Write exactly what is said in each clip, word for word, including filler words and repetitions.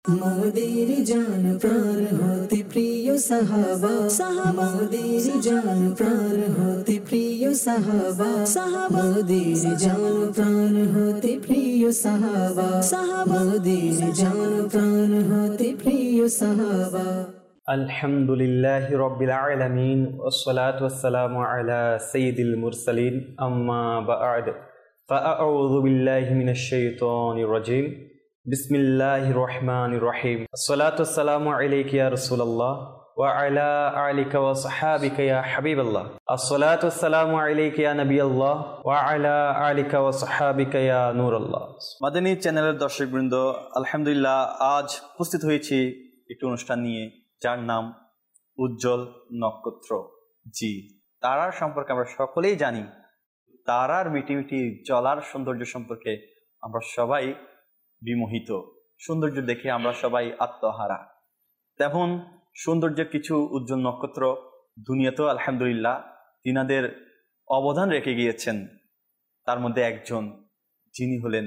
মোদের জান প্রাণ হতে প্রিয় সাহাবা সাহাবা মোদের জান প্রাণ হতে প্রিয় সাহাবা সাহাবা মোদের জান প্রাণ হতে প্রিয় সাহাবা সাহাবা মোদের জান প্রাণ হতে প্রিয় সাহাবা। আলহামদুলিল্লাহি রাব্বিল আলামিন ওয়াসসালাতু ওয়াসসালামু আলা সাইয়্যিদিল মুরসালিন আম্মা বা'দ ফাআউযু বিল্লাহি মিনাশ শাইতানির রাজীম বিসমিল্লাহির রহমানির রহিম আসসালাতু ওয়াসসালামু আলাইকা ইয়া রাসূলুল্লাহ ওয়া আলা আলিকা ওয়া সাহবিকা ইয়া হাবিবাল্লাহ আসসালাতু ওয়াসসালামু আলাইকা ইয়া নবিয়াল্লাহ ওয়া আলা আলিকা ওয়া সাহবিকা ইয়া নূরাল্লাহ। মাদানী চ্যানেলের দর্শকবৃন্দ, আলহামদুলিল্লাহ আজ উপস্থিত হয়েছি একটি অনুষ্ঠান নিয়ে যার নাম উজ্জ্বল নক্ষত্র। জি, তারার সম্পর্কে আমরা সকলেই জানি, তারার মিটিমিটি জ্বলার সৌন্দর্য সম্পর্কে আমরা সবাই বিমোহিত, সৌন্দর্য দেখে আমরা সবাই আত্মহারা। তেমন সৌন্দর্যের কিছু উজ্জ্বল নক্ষত্র দুনিয়াতেও আলহামদুলিল্লাহ তিনাদের অবদান রেখে গিয়েছেন। তার মধ্যে একজন যিনি হলেন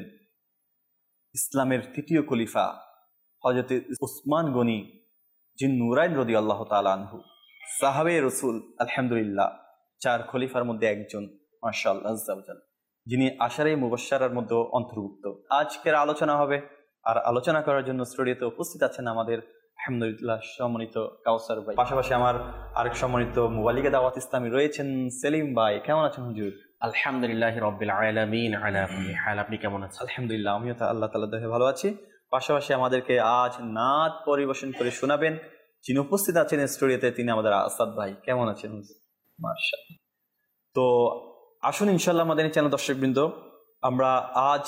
ইসলামের তৃতীয় খলিফা হযরত উসমান গনি যিন নুরাইন রাদিয়াল্লাহু তাআলা আনহু, সাহাবে রসুল, আলহামদুলিল্লাহ চার খলিফার মধ্যে একজন, মাশাআল্লাহ আজ্জাওয়াজাল, যিনি আশারে মুবাশশারার মধ্যে অন্তর্ভুক্ত। আজকের আলোচনা হবে, আর আলোচনা করার জন্য স্টুডিওতে উপস্থিত আছেন আমাদের আলহামদুলিল্লাহ সম্মানিত কাউসার ভাই, পাশাপাশি আমার আরেক সম্মানিত মুবাল্লিগে দাওয়াত ইসলামী রয়েছেন সেলিম ভাই। কেমন আছেন হুজুর? আলহামদুলিল্লাহি রাব্বিল আলামিন আলা কুল্লি হাল। আপনি কেমন আছেন? আলহামদুলিল্লাহ আমিও তা আল্লাহ তাআলার দয়ায় ভালো আছি। পাশাপাশি আমাদেরকে আজ নাত পরিবেশন করে শোনাবেন যিনি উপস্থিত আছেন স্টুডিওতে, তিনি আমাদের আসাদ ভাই। কেমন আছেন হুজুর? মাশাআল্লাহ। তো আসুন ইনশাআল্লাহ আমাদের চ্যানেল দর্শকবৃন্দ, আমরা আজ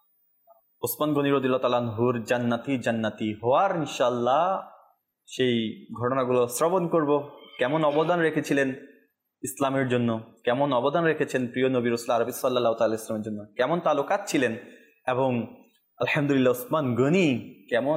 ওসমান গনি রাদিয়াল্লাহু তাআলা আনহুর জান্নাতি জান্নাতি হওয়ার ইনশাআল্লাহ সেই ঘটনাগুলো শ্রবণ করব। কেমন অবদান রেখেছিলেন ইসলামের জন্য, কেমন অবদান রেখেছেন প্রিয় নবী রাসূল আরবি সাল্লাল্লাহু তাআলা ইসলামের জন্য, কেমন তালুকাত ছিলেন, এবং আলহামদুলিল্লাহ ওসমান গনি কেমন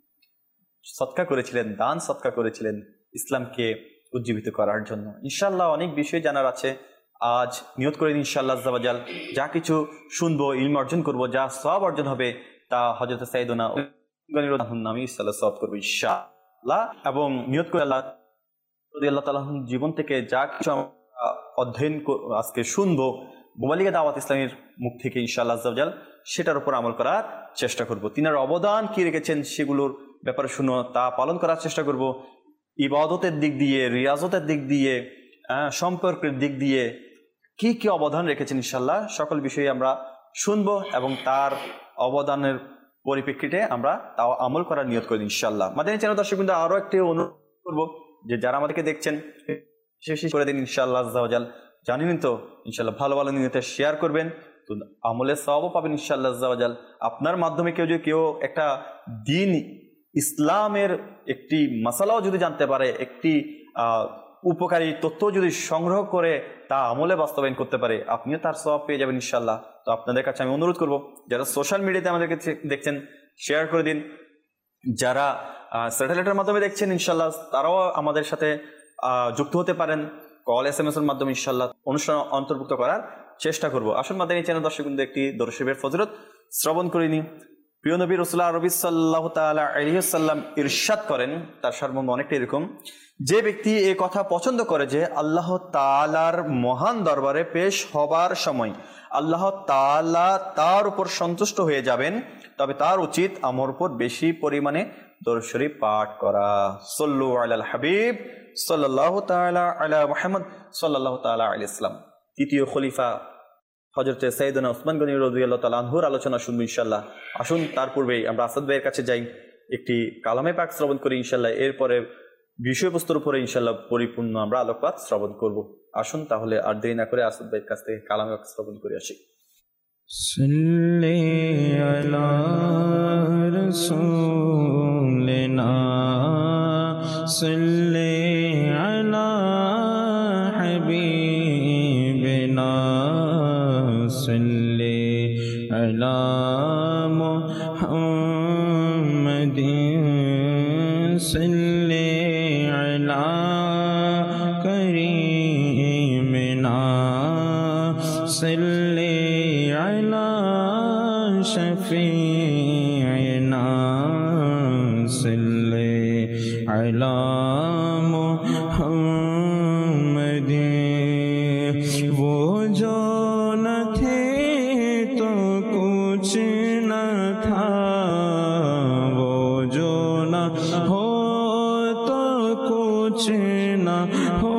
সদকা করেছিলেন, দান সদকা করেছিলেন ইসলামকে উজ্জীবিত করার জন্য। ইনশাআল্লাহ অনেক বিষয় জানার আছে। আজ নিয়ত করে ইনশাআল্লাহ আজ্জা ওয়াজাল যা কিছু শুনবো, ইলম অর্জন করব, যা সওয়াব অর্জন হবে তা হযরত সাইয়েদনা গনি রাদিয়াল্লাহু নামে ইনশাআল্লাহ সওয়াব করব ইনশাআল্লাহ। এবং নিয়ত করে আল্লাহ রাদিয়াল্লাহু তাআলা জীবন থেকে যা কিছু অধ্যয়ন আজকে শুনবো মুবাল্লিগে দাওয়াত ইসলামীর মুখ থেকে ইনশাআল্লাহ আজ্জা ওয়াজাল সেটার উপর আমল করার চেষ্টা করব। তিনার অবদান কি রেখেছেন সেগুলোর ব্যাপারে শুনো, তা পালন করার চেষ্টা করব। ইবাদতের দিক দিয়ে, রিয়াজতের দিক দিয়ে, সম্পর্কের দিক দিয়ে কি কি অবদান রেখেছেন ইনশাআল্লাহ সকল বিষয়ে আমরা শুনবো, এবং তার অবদানের পরিপ্রেক্ষিতে আমরা তাও আমল করার নিয়ত করি ইনশাআল্লাহ। মাদানী চ্যানেল দর্শকবৃন্দ, আরো একটি অনুরোধ করবো যে যারা আমাদেরকে দেখছেন শেষ করে দিন ইনশাআল্লাহ আজ্জা ওয়াজাল। জানেন তো ইনশাআল্লাহ ভালো ভালো নিয়তে শেয়ার করবেন, তো আমলের সওয়াবও পাবেন ইনশাআল্লাহ আজ্জা ওয়াজাল। আপনার মাধ্যমে কেউ যদি কেউ একটা দিন ইসলামের একটি মাসালাও যদি জানতে পারে, একটি আহ উপকারী তথ্য যদি সংগ্রহ করে তা আমলে বাস্তবায়ন করতে পারে, আপনিও তার সওয়াব পেয়ে যাবেন ইনশাআল্লাহ। তো আপনাদের কাছে আমি অনুরোধ করব, যারা সোশ্যাল মিডিয়াতে আমাদেরকে দেখছেন শেয়ার করে দিন, যারা স্যাটেলাইটের মাধ্যমে দেখছেন ইনশাআল্লাহ তারাও আমাদের সাথে যুক্ত হতে পারেন, কল এস এম এস এর মাধ্যমে ইনশাআল্লাহ অনুষ্ঠান অন্তর্ভুক্ত করার চেষ্টা করব। আসুন মাদানী চ্যানেল দর্শকবৃন্দ একটি দরুদ শরীফের ফজিলত শ্রবণ করে নিই। প্রিয় নবী রাসূল আরবি সাল্লাল্লাহু তাআলা আলাইহি ওয়াসাল্লাম ইরশাদ করেন, তার সারমর্ম অনেকটা এরকম: যে ব্যক্তি এই কথা পছন্দ করে যে আল্লাহ তাআলার মহান দরবারে পেশ হবার সময় আল্লাহ তাআলা তার উপর সন্তুষ্ট হয়ে যাবেন, তবে তার উচিত আমার উপর বেশি পরিমাণে দরুদ শরীফ পাঠ করা। সাল্লু আলাল হাবিব সাল্লাল্লাহু তাআলা আলা মুহাম্মদ সাল্লাল্লাহু তাআলা আলাইহি ওয়াসাল্লাম। তৃতীয় খলিফা হযরত সাইয়েদনা ওসমান গনি রাদিয়াল্লাহু তাআলা আনহুর আলোচনা শুনবো ইনশাআল্লাহ। আসুন তার পূর্বেই আমরা আসাদ ভাইয়ের কাছে যাই, একটি কালামে পাক শ্রবণ করি ইনশাআল্লাহ। এরপরে বিষয়বস্তুর উপরে ইনশাআল্লাহ পরিপূর্ণ আমরা আলোকপাত শ্রবণ করব। আসুন তাহলে আর দেরি না করে আসাদ ভাইয়ের কাছ থেকে কালামে পাক শ্রবণ করে আসি। সাল্লি আলা রাসূলিনা সাল্লি আলা হাবিবিনা সাল্লি আলা মুহাম্মাদিন সাল্লি আলা করিমিনা সাল্লি আলা শফিঈনা सल्ले अला मुहम्मद। वो जो न थे तो कुछ न था, वो जो न हो तो कुछ न हो,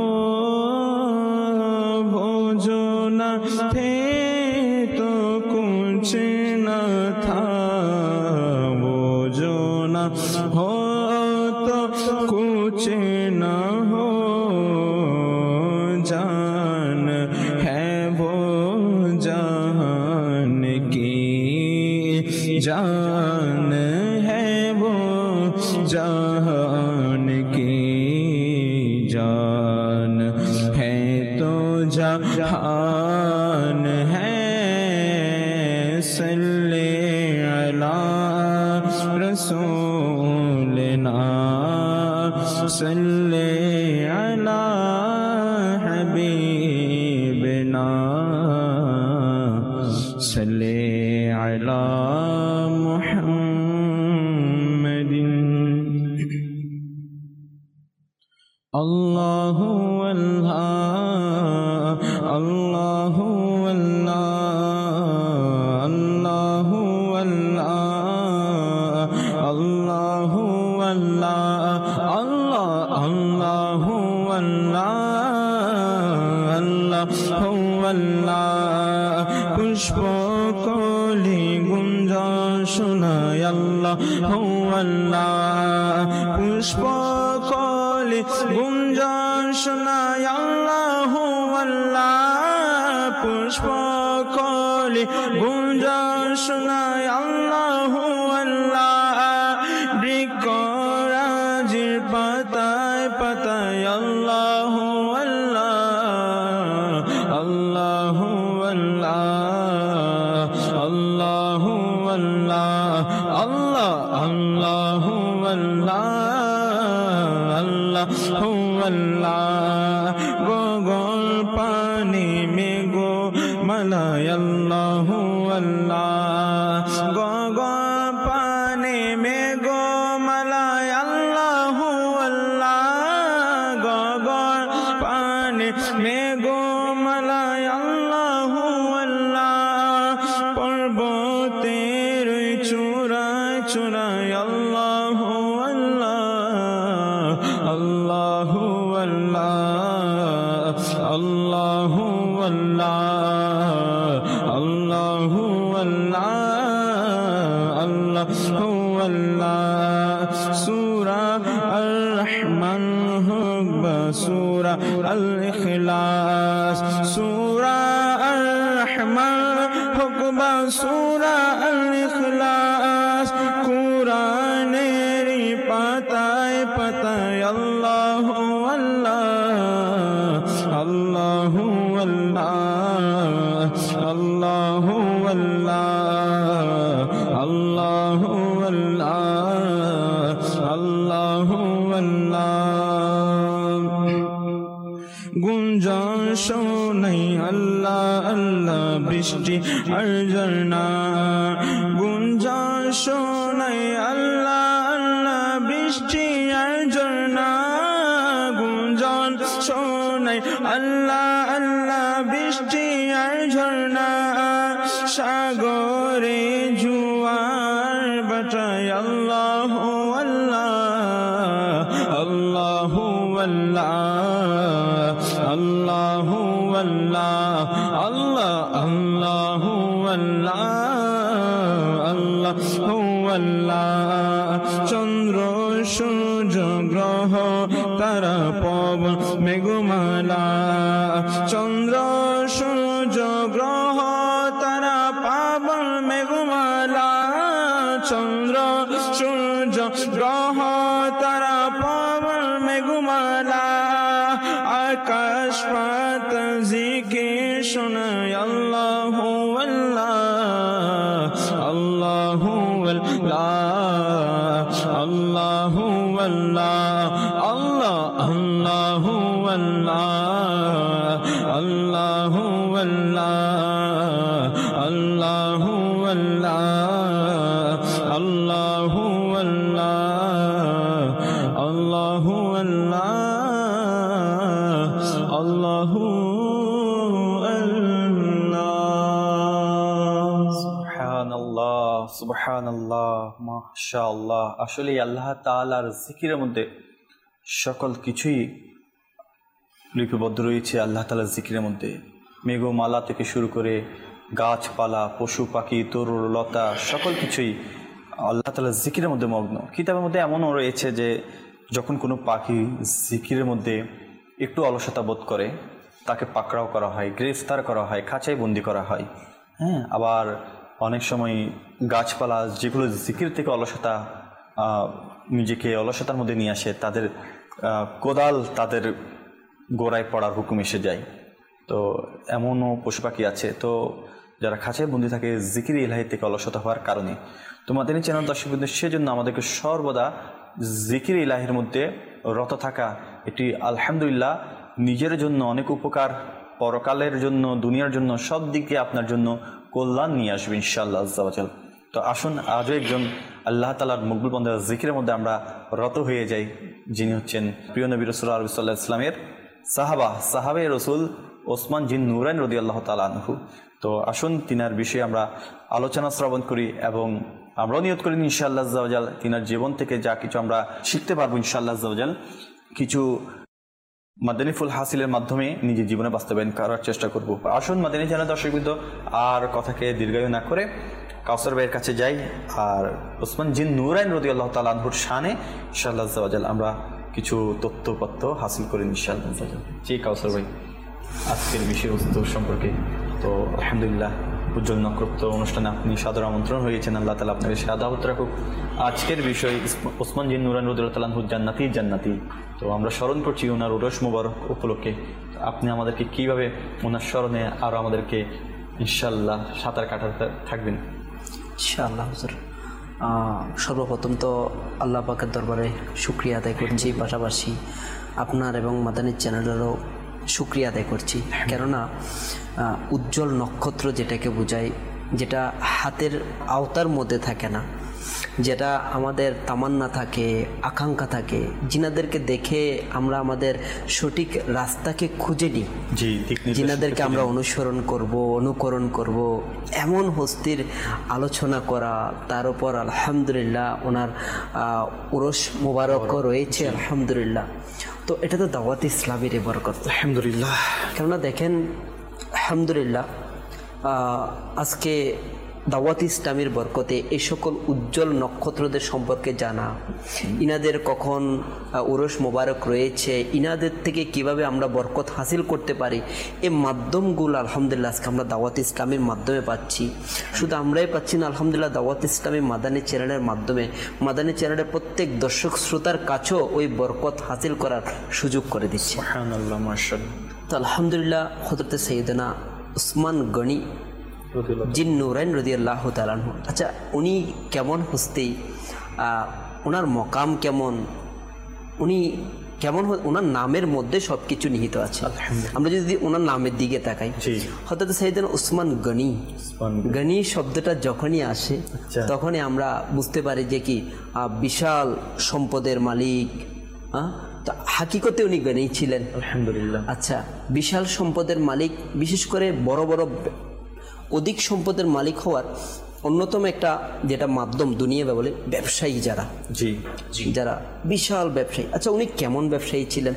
वो जो न थे तो कुछ न था, वो जो न हो तो कुछ न हो। जान है वो जान की, जान है वो जान की, जान है तो जहान है। सल्ले अला रसूलना, सल्ले अला हबीबना, सल्ले अला मुहम्मदिन। अल्लाहु अल्लाह, अल्लाहु अल्लाह, अल्लाहु अल्लाह, अल्लाहु अल्लाह, अल्लाह अल्लाहु अल्लाह, अल्लाहु अल्लाह। पुष्प कली गुंजा सुनाय अल्लाहु अल्लाह, पुष्प कली गुंजा सुनाय अल्लाहु अल्लाह, पुष्प कली गुंजा सुनाय अल्लाहु अल्लाह। বৃক্ষরাজির পাতায় পাতায় আল্লাহু আল্লাহ, আল্লাহু আল্লাহ, আল্লাহু আল্লাহ, আল্লাহ আল্লাহু আল্লাহ, আল্লাহু আল্লাহ। গগন পানি মেঘো মালায় আল্লাহু আল্লাহ, গগন পানি মেঘো মালায় আল্লাহু আল্লাহ, গগন পানি মেঘো মালায় আল্লাহু আল্লাহ। পর্বতের চূড়ায় চূড়ায় আল্লাহু আল্লাহ, আল্লাহু আল্লাহ, আল্লাহু আল্লাহ, আল্লাহু আল্লাহ, আল্লাহু আল্লাহ। সূরা আর রহমান হোক বা সূরা আল ইখলাস, সূরা আর রহমান হোক বা সূরা আল ইখলাস। কুরআনের পাতায় পাতায় আল্লাহু আল্লাহ, আল্লাহু আল্লাহ, আল্লাহু আল্লাহ, আল্লাহু আল্লাহ, আল্লাহু আল্লাহ। গুঞ্জন শোনাই আল্লাহ আল্লাহ বৃষ্টি আর ঝরনা, গুঞ্জন শোনাই আল্লাহ আল্লাহ বৃষ্টি আর ঝরনা, গুঞ্জন শোনাই আল্লাহ আল্লাহ বৃষ্টি আর ঝরনা। সাগরে জুয়ার বাটায় আল্লাহু আল্লাহ, আল্লাহু আল্লাহ, আল্লাহু আল্লাহ, আল্লাহ আল্লাহু আল্লাহ, আল্লাহু আল্লাহ। চন্দ্র সূর্য গ্রহ তারা পবন মেঘমালা, চন্দ্র সূর্য গ্রহ তারা পাবন মেঘমালা, চন্দ্র সূর্য গ্রহ তারা পাবন মেঘমালা। আকাশ পাত জিকির শোনায় আল্লাহু আল্লাহ, আল্লাহু আল্লাহ, আল্লাহু আল্লাহ, আল্লাহ আল্লাহু আল্লাহ, আল্লাহু আল্লাহ, আল্লাহু আল্লাহ, আল্লাহু আল্লাহ। সুবহানাল্লাহ, মাশাআল্লাহ। আসলে আল্লাহ তাআলার জিকিরের মধ্যে সকল কিছুই লিপিবদ্ধ রয়েছে। আল্লাহ তাআলার জিকিরের মধ্যে মেঘমালা থেকে শুরু করে গাছপালা, পশু পাখি, তরুলতা সকল কিছুই আল্লাহ তাআলার জিকিরের মধ্যে মগ্ন। কিতাবের মধ্যে এমনও রয়েছে যে যখন কোনো পাখি জিকিরের মধ্যে একটু অলসতা বোধ করে তাকে পাকড়াও করা হয়, গ্রেফতার করা হয়, খাঁচায় বন্দি করা হয়। হ্যাঁ, আবার অনেক সময় গাছপালা যেগুলো জিকির থেকে অলসতা নিজেকে অলসতার মধ্যে নিয়ে আসে তাদের কোদাল তাদের গোড়ায় পড়ার হুকুম এসে যায়। তো এমনও পশু পাখি আছে তো যারা খাঁচায় বন্দি থাকে জিকির ইলাহি থেকে অলসতা হওয়ার কারণে। তো মাদানী চ্যানেল দর্শক বৃন্দ, সেজন্য আমাদেরকে সর্বদা জিকির ইলাহির মধ্যে রত থাকা এটি আলহামদুলিল্লাহ নিজের জন্য অনেক উপকার, পরকালের জন্য, দুনিয়ার জন্য, সব দিকে আপনার জন্য কল্যাণ নিয়ে আসবে ইনশাআল্লাহ আজ্জা ওয়া জাল। তো আসুন আজও একজন আল্লাহ তাআলার মকবুল বান্দার জিকিরের মধ্যে আমরা রত হয়ে যাই, যিনি হচ্ছেন প্রিয় নবী রাসূলুল্লাহ সাল্লাল্লাহু আলাইহি ওয়াসাল্লামের সাহাবা সাহাবে রসুল ওসমান জিন নুরাইন রাদিয়াল্লাহু তাআলা আনহু। তো আসুন তিনার বিষয়ে আমরা আলোচনা শ্রবণ করি এবং আমরাও নিয়ত করি ইনশাআল্লাহ আজ্জা ওয়া জাল তিনার জীবন থেকে যা কিছু আমরা শিখতে পারবো ইনশাআল্লাহ আজ্জা ওয়া জাল কিছু মাদানী ফুল হাসিলের মাধ্যমে নিজের জীবনে বাস্তবায়ন করার চেষ্টা করব। আসুন মাদানী চ্যানেল দর্শকবৃন্দ আর কথাকে দীর্ঘায়ু না করে কাউসার ভাইয়ের কাছে যাই আর ওসমান জিন নুরাইন রাদিয়াল্লাহু তাআলা আনহুর শানে ইনশাআল্লাহ আজ্জা ওয়া জাল আমরা কিছু তথ্যপত্র হাসিল করি ইনশাআল্লাহ আজ্জা ওয়া জাল। জি কাউসার ভাই, আজকের বিষয়বস্তু সম্পর্কে তো আলহামদুলিল্লাহ উজ্জ্বল নক্ষত্র অনুষ্ঠানে আপনি সাদর আমন্ত্রণ হয়েছেন। আল্লাহ তাআলা আপনাকে সাদাত রাখুক। আজকের বিষয় ওসমান জিন নুরাইন রাদিয়াল্লাহু তাআলা আনহু জান্নাতি জান্নাতি। তো আমরা স্মরণ করছি ওনার উরস মুবারক উপলক্ষে। আপনি আমাদেরকে কিভাবে ওনার স্মরণে আরও আমাদেরকে ইনশাআল্লাহ সাঁতার কাটাতে থাকবেন? ইনশাআল্লাহ হুজুর, সর্বপ্রথম তো আল্লাহ পাকের দরবারে শুকরিয়া আদায় করছি, পাশাপাশি আপনার এবং মাদানী চ্যানেলেরও শুকরিয়া আদায় করছি। কেননা উজ্জ্বল নক্ষত্র যেটাকে বোঝায়, যেটা হাতের আওতার মধ্যে থাকে না, যেটা আমাদের তামান্না থাকে, আকাঙ্ক্ষা থাকে, জিনাদেরকে দেখে আমরা আমাদের সঠিক রাস্তাকে খুঁজে নিই, জিনাদেরকে আমরা অনুসরণ করব, অনুকরণ করব, এমন হস্তির আলোচনা করা, তার উপর আলহামদুলিল্লাহ ওনার উরস মোবারকও রয়েছে আলহামদুলিল্লাহ। তো এটা তো দাওয়াত ইসলামের বরকত আলহামদুলিল্লাহ। কেননা দেখেন আলহামদুলিল্লাহ আজকে দাওয়াত ইসলামের বরকতে এই সকল উজ্জ্বল নক্ষত্রদের সম্পর্কে জানা, ইনাদের কখন উরস মোবারক রয়েছে, ইনাদের থেকে কিভাবে আমরা বরকত হাসিল করতে পারি, এই মাধ্যমগুলো আলহামদুলিল্লাহ আজকে আমরা দাওয়াত ইসলামের মাধ্যমে পাচ্ছি। শুধু আমরাই পাচ্ছি না, আলহামদুলিল্লাহ দাওয়াত ইসলামী মাদানী চ্যানেলের মাধ্যমে মাদানী চ্যানেলের প্রত্যেক দর্শক শ্রোতার কাছেও ওই বরকত হাসিল করার সুযোগ করে দিচ্ছে। সুবহানাল্লাহ, মাশাআল্লাহ। তো আলহামদুলিল্লাহ হযরতে সাইয়েদনা উসমান গনি জিন নুরাইন রাদিয়াল্লাহু তাআলা আনহু, আচ্ছা উনি কেমন হস্তি, ওনার মকাম কেমন, উনি কেমন, ওনার নামের মধ্যে সব কিছু নিহিত আছে। আমরা যদি ওনার নামের দিকে তাকাই, হযরত সাইয়েদনা উসমান গনি, গনি শব্দটা যখনই আসে তখনই আমরা বুঝতে পারি যে কি বিশাল সম্পদের মালিক। হ্যাঁ, তো হাকিকতে উনি গনি ছিলেন আলহামদুলিল্লাহ। আচ্ছা, বিশাল সম্পদের মালিক, বিশেষ করে বড় বড় অধিক সম্পদের মালিক হওয়ার অন্যতম একটা যেটা মাধ্যম দুনিয়া বলে ব্যবসায়ী, যারা জি যারা বিশাল ব্যবসায়ী। আচ্ছা, উনি কেমন ব্যবসায়ী ছিলেন?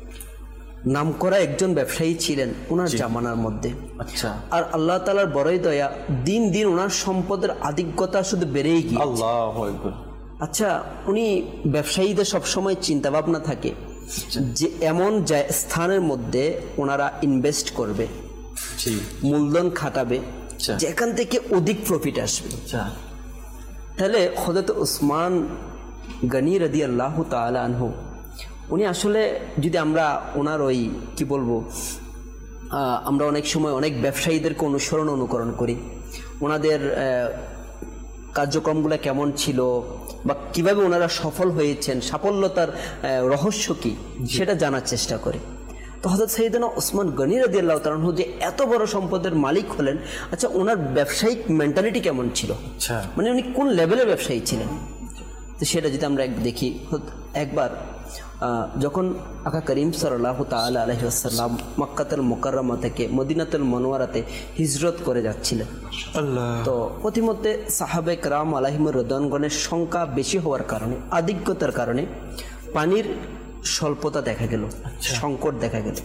নামকরা একজন ব্যবসায়ী ছিলেন ওনার জামানার মধ্যে। আচ্ছা, আর আল্লাহ তাআলার বড়ই দয়া, দিন দিন ওনার সম্পদের আধিক্যতা শুধু বেড়েই গিয়ে। আল্লাহু আকবার। আচ্ছা, উনি ব্যবসায়ীদের সবসময় চিন্তা ভাবনা থাকে যে এমন স্থানের মধ্যে ওনারা ইনভেস্ট করবে, মূলধন খাটাবে যেখান থেকে অধিক প্রফিট আসবে। তাহলে হযরত উসমান গনি রাদিয়াল্লাহু তাআলা আনহু, উনি আসলে যদি আমরা ওনার ওই কি বলবো, আমরা অনেক সময় অনেক ব্যবসায়ীদেরকে অনুসরণ অনুকরণ করি, ওনাদের কার্যক্রমগুলো কেমন ছিল বা কিভাবে ওনারা সফল হয়েছেন, সাফল্যতার রহস্য কি সেটা জানার চেষ্টা করি। তো হযরত সাইয়েদনা উসমান গনি রাদিয়াল্লাহু তাআলা আনহু যে এত বড় সম্পদের মালিক হলেন, আচ্ছা ওনার ব্যবসায়িক মেন্টালিটি কেমন ছিল, মানে উনি কোন লেভেলের ব্যবসায়ী ছিলেন, তো সেটা যদি আমরা দেখি। একবার যখন আকা করিম সাল্লাল্লাহু তাআলা আলাইহি ওয়াসাল্লাম মক্কাতুল মুকাররমা থেকে মদিনাতুল মুনওয়ারাতে হিজরত করে যাচ্ছিলেন, তো প্রতিমধ্যে সাহাবে কেরাম আলাইহিমুর রিদওয়ানগণের সংখ্যা বেশি হওয়ার কারণে, আধিক্যতার কারণে পানির স্বল্পতা দেখা গেল, সংকট দেখা গেল।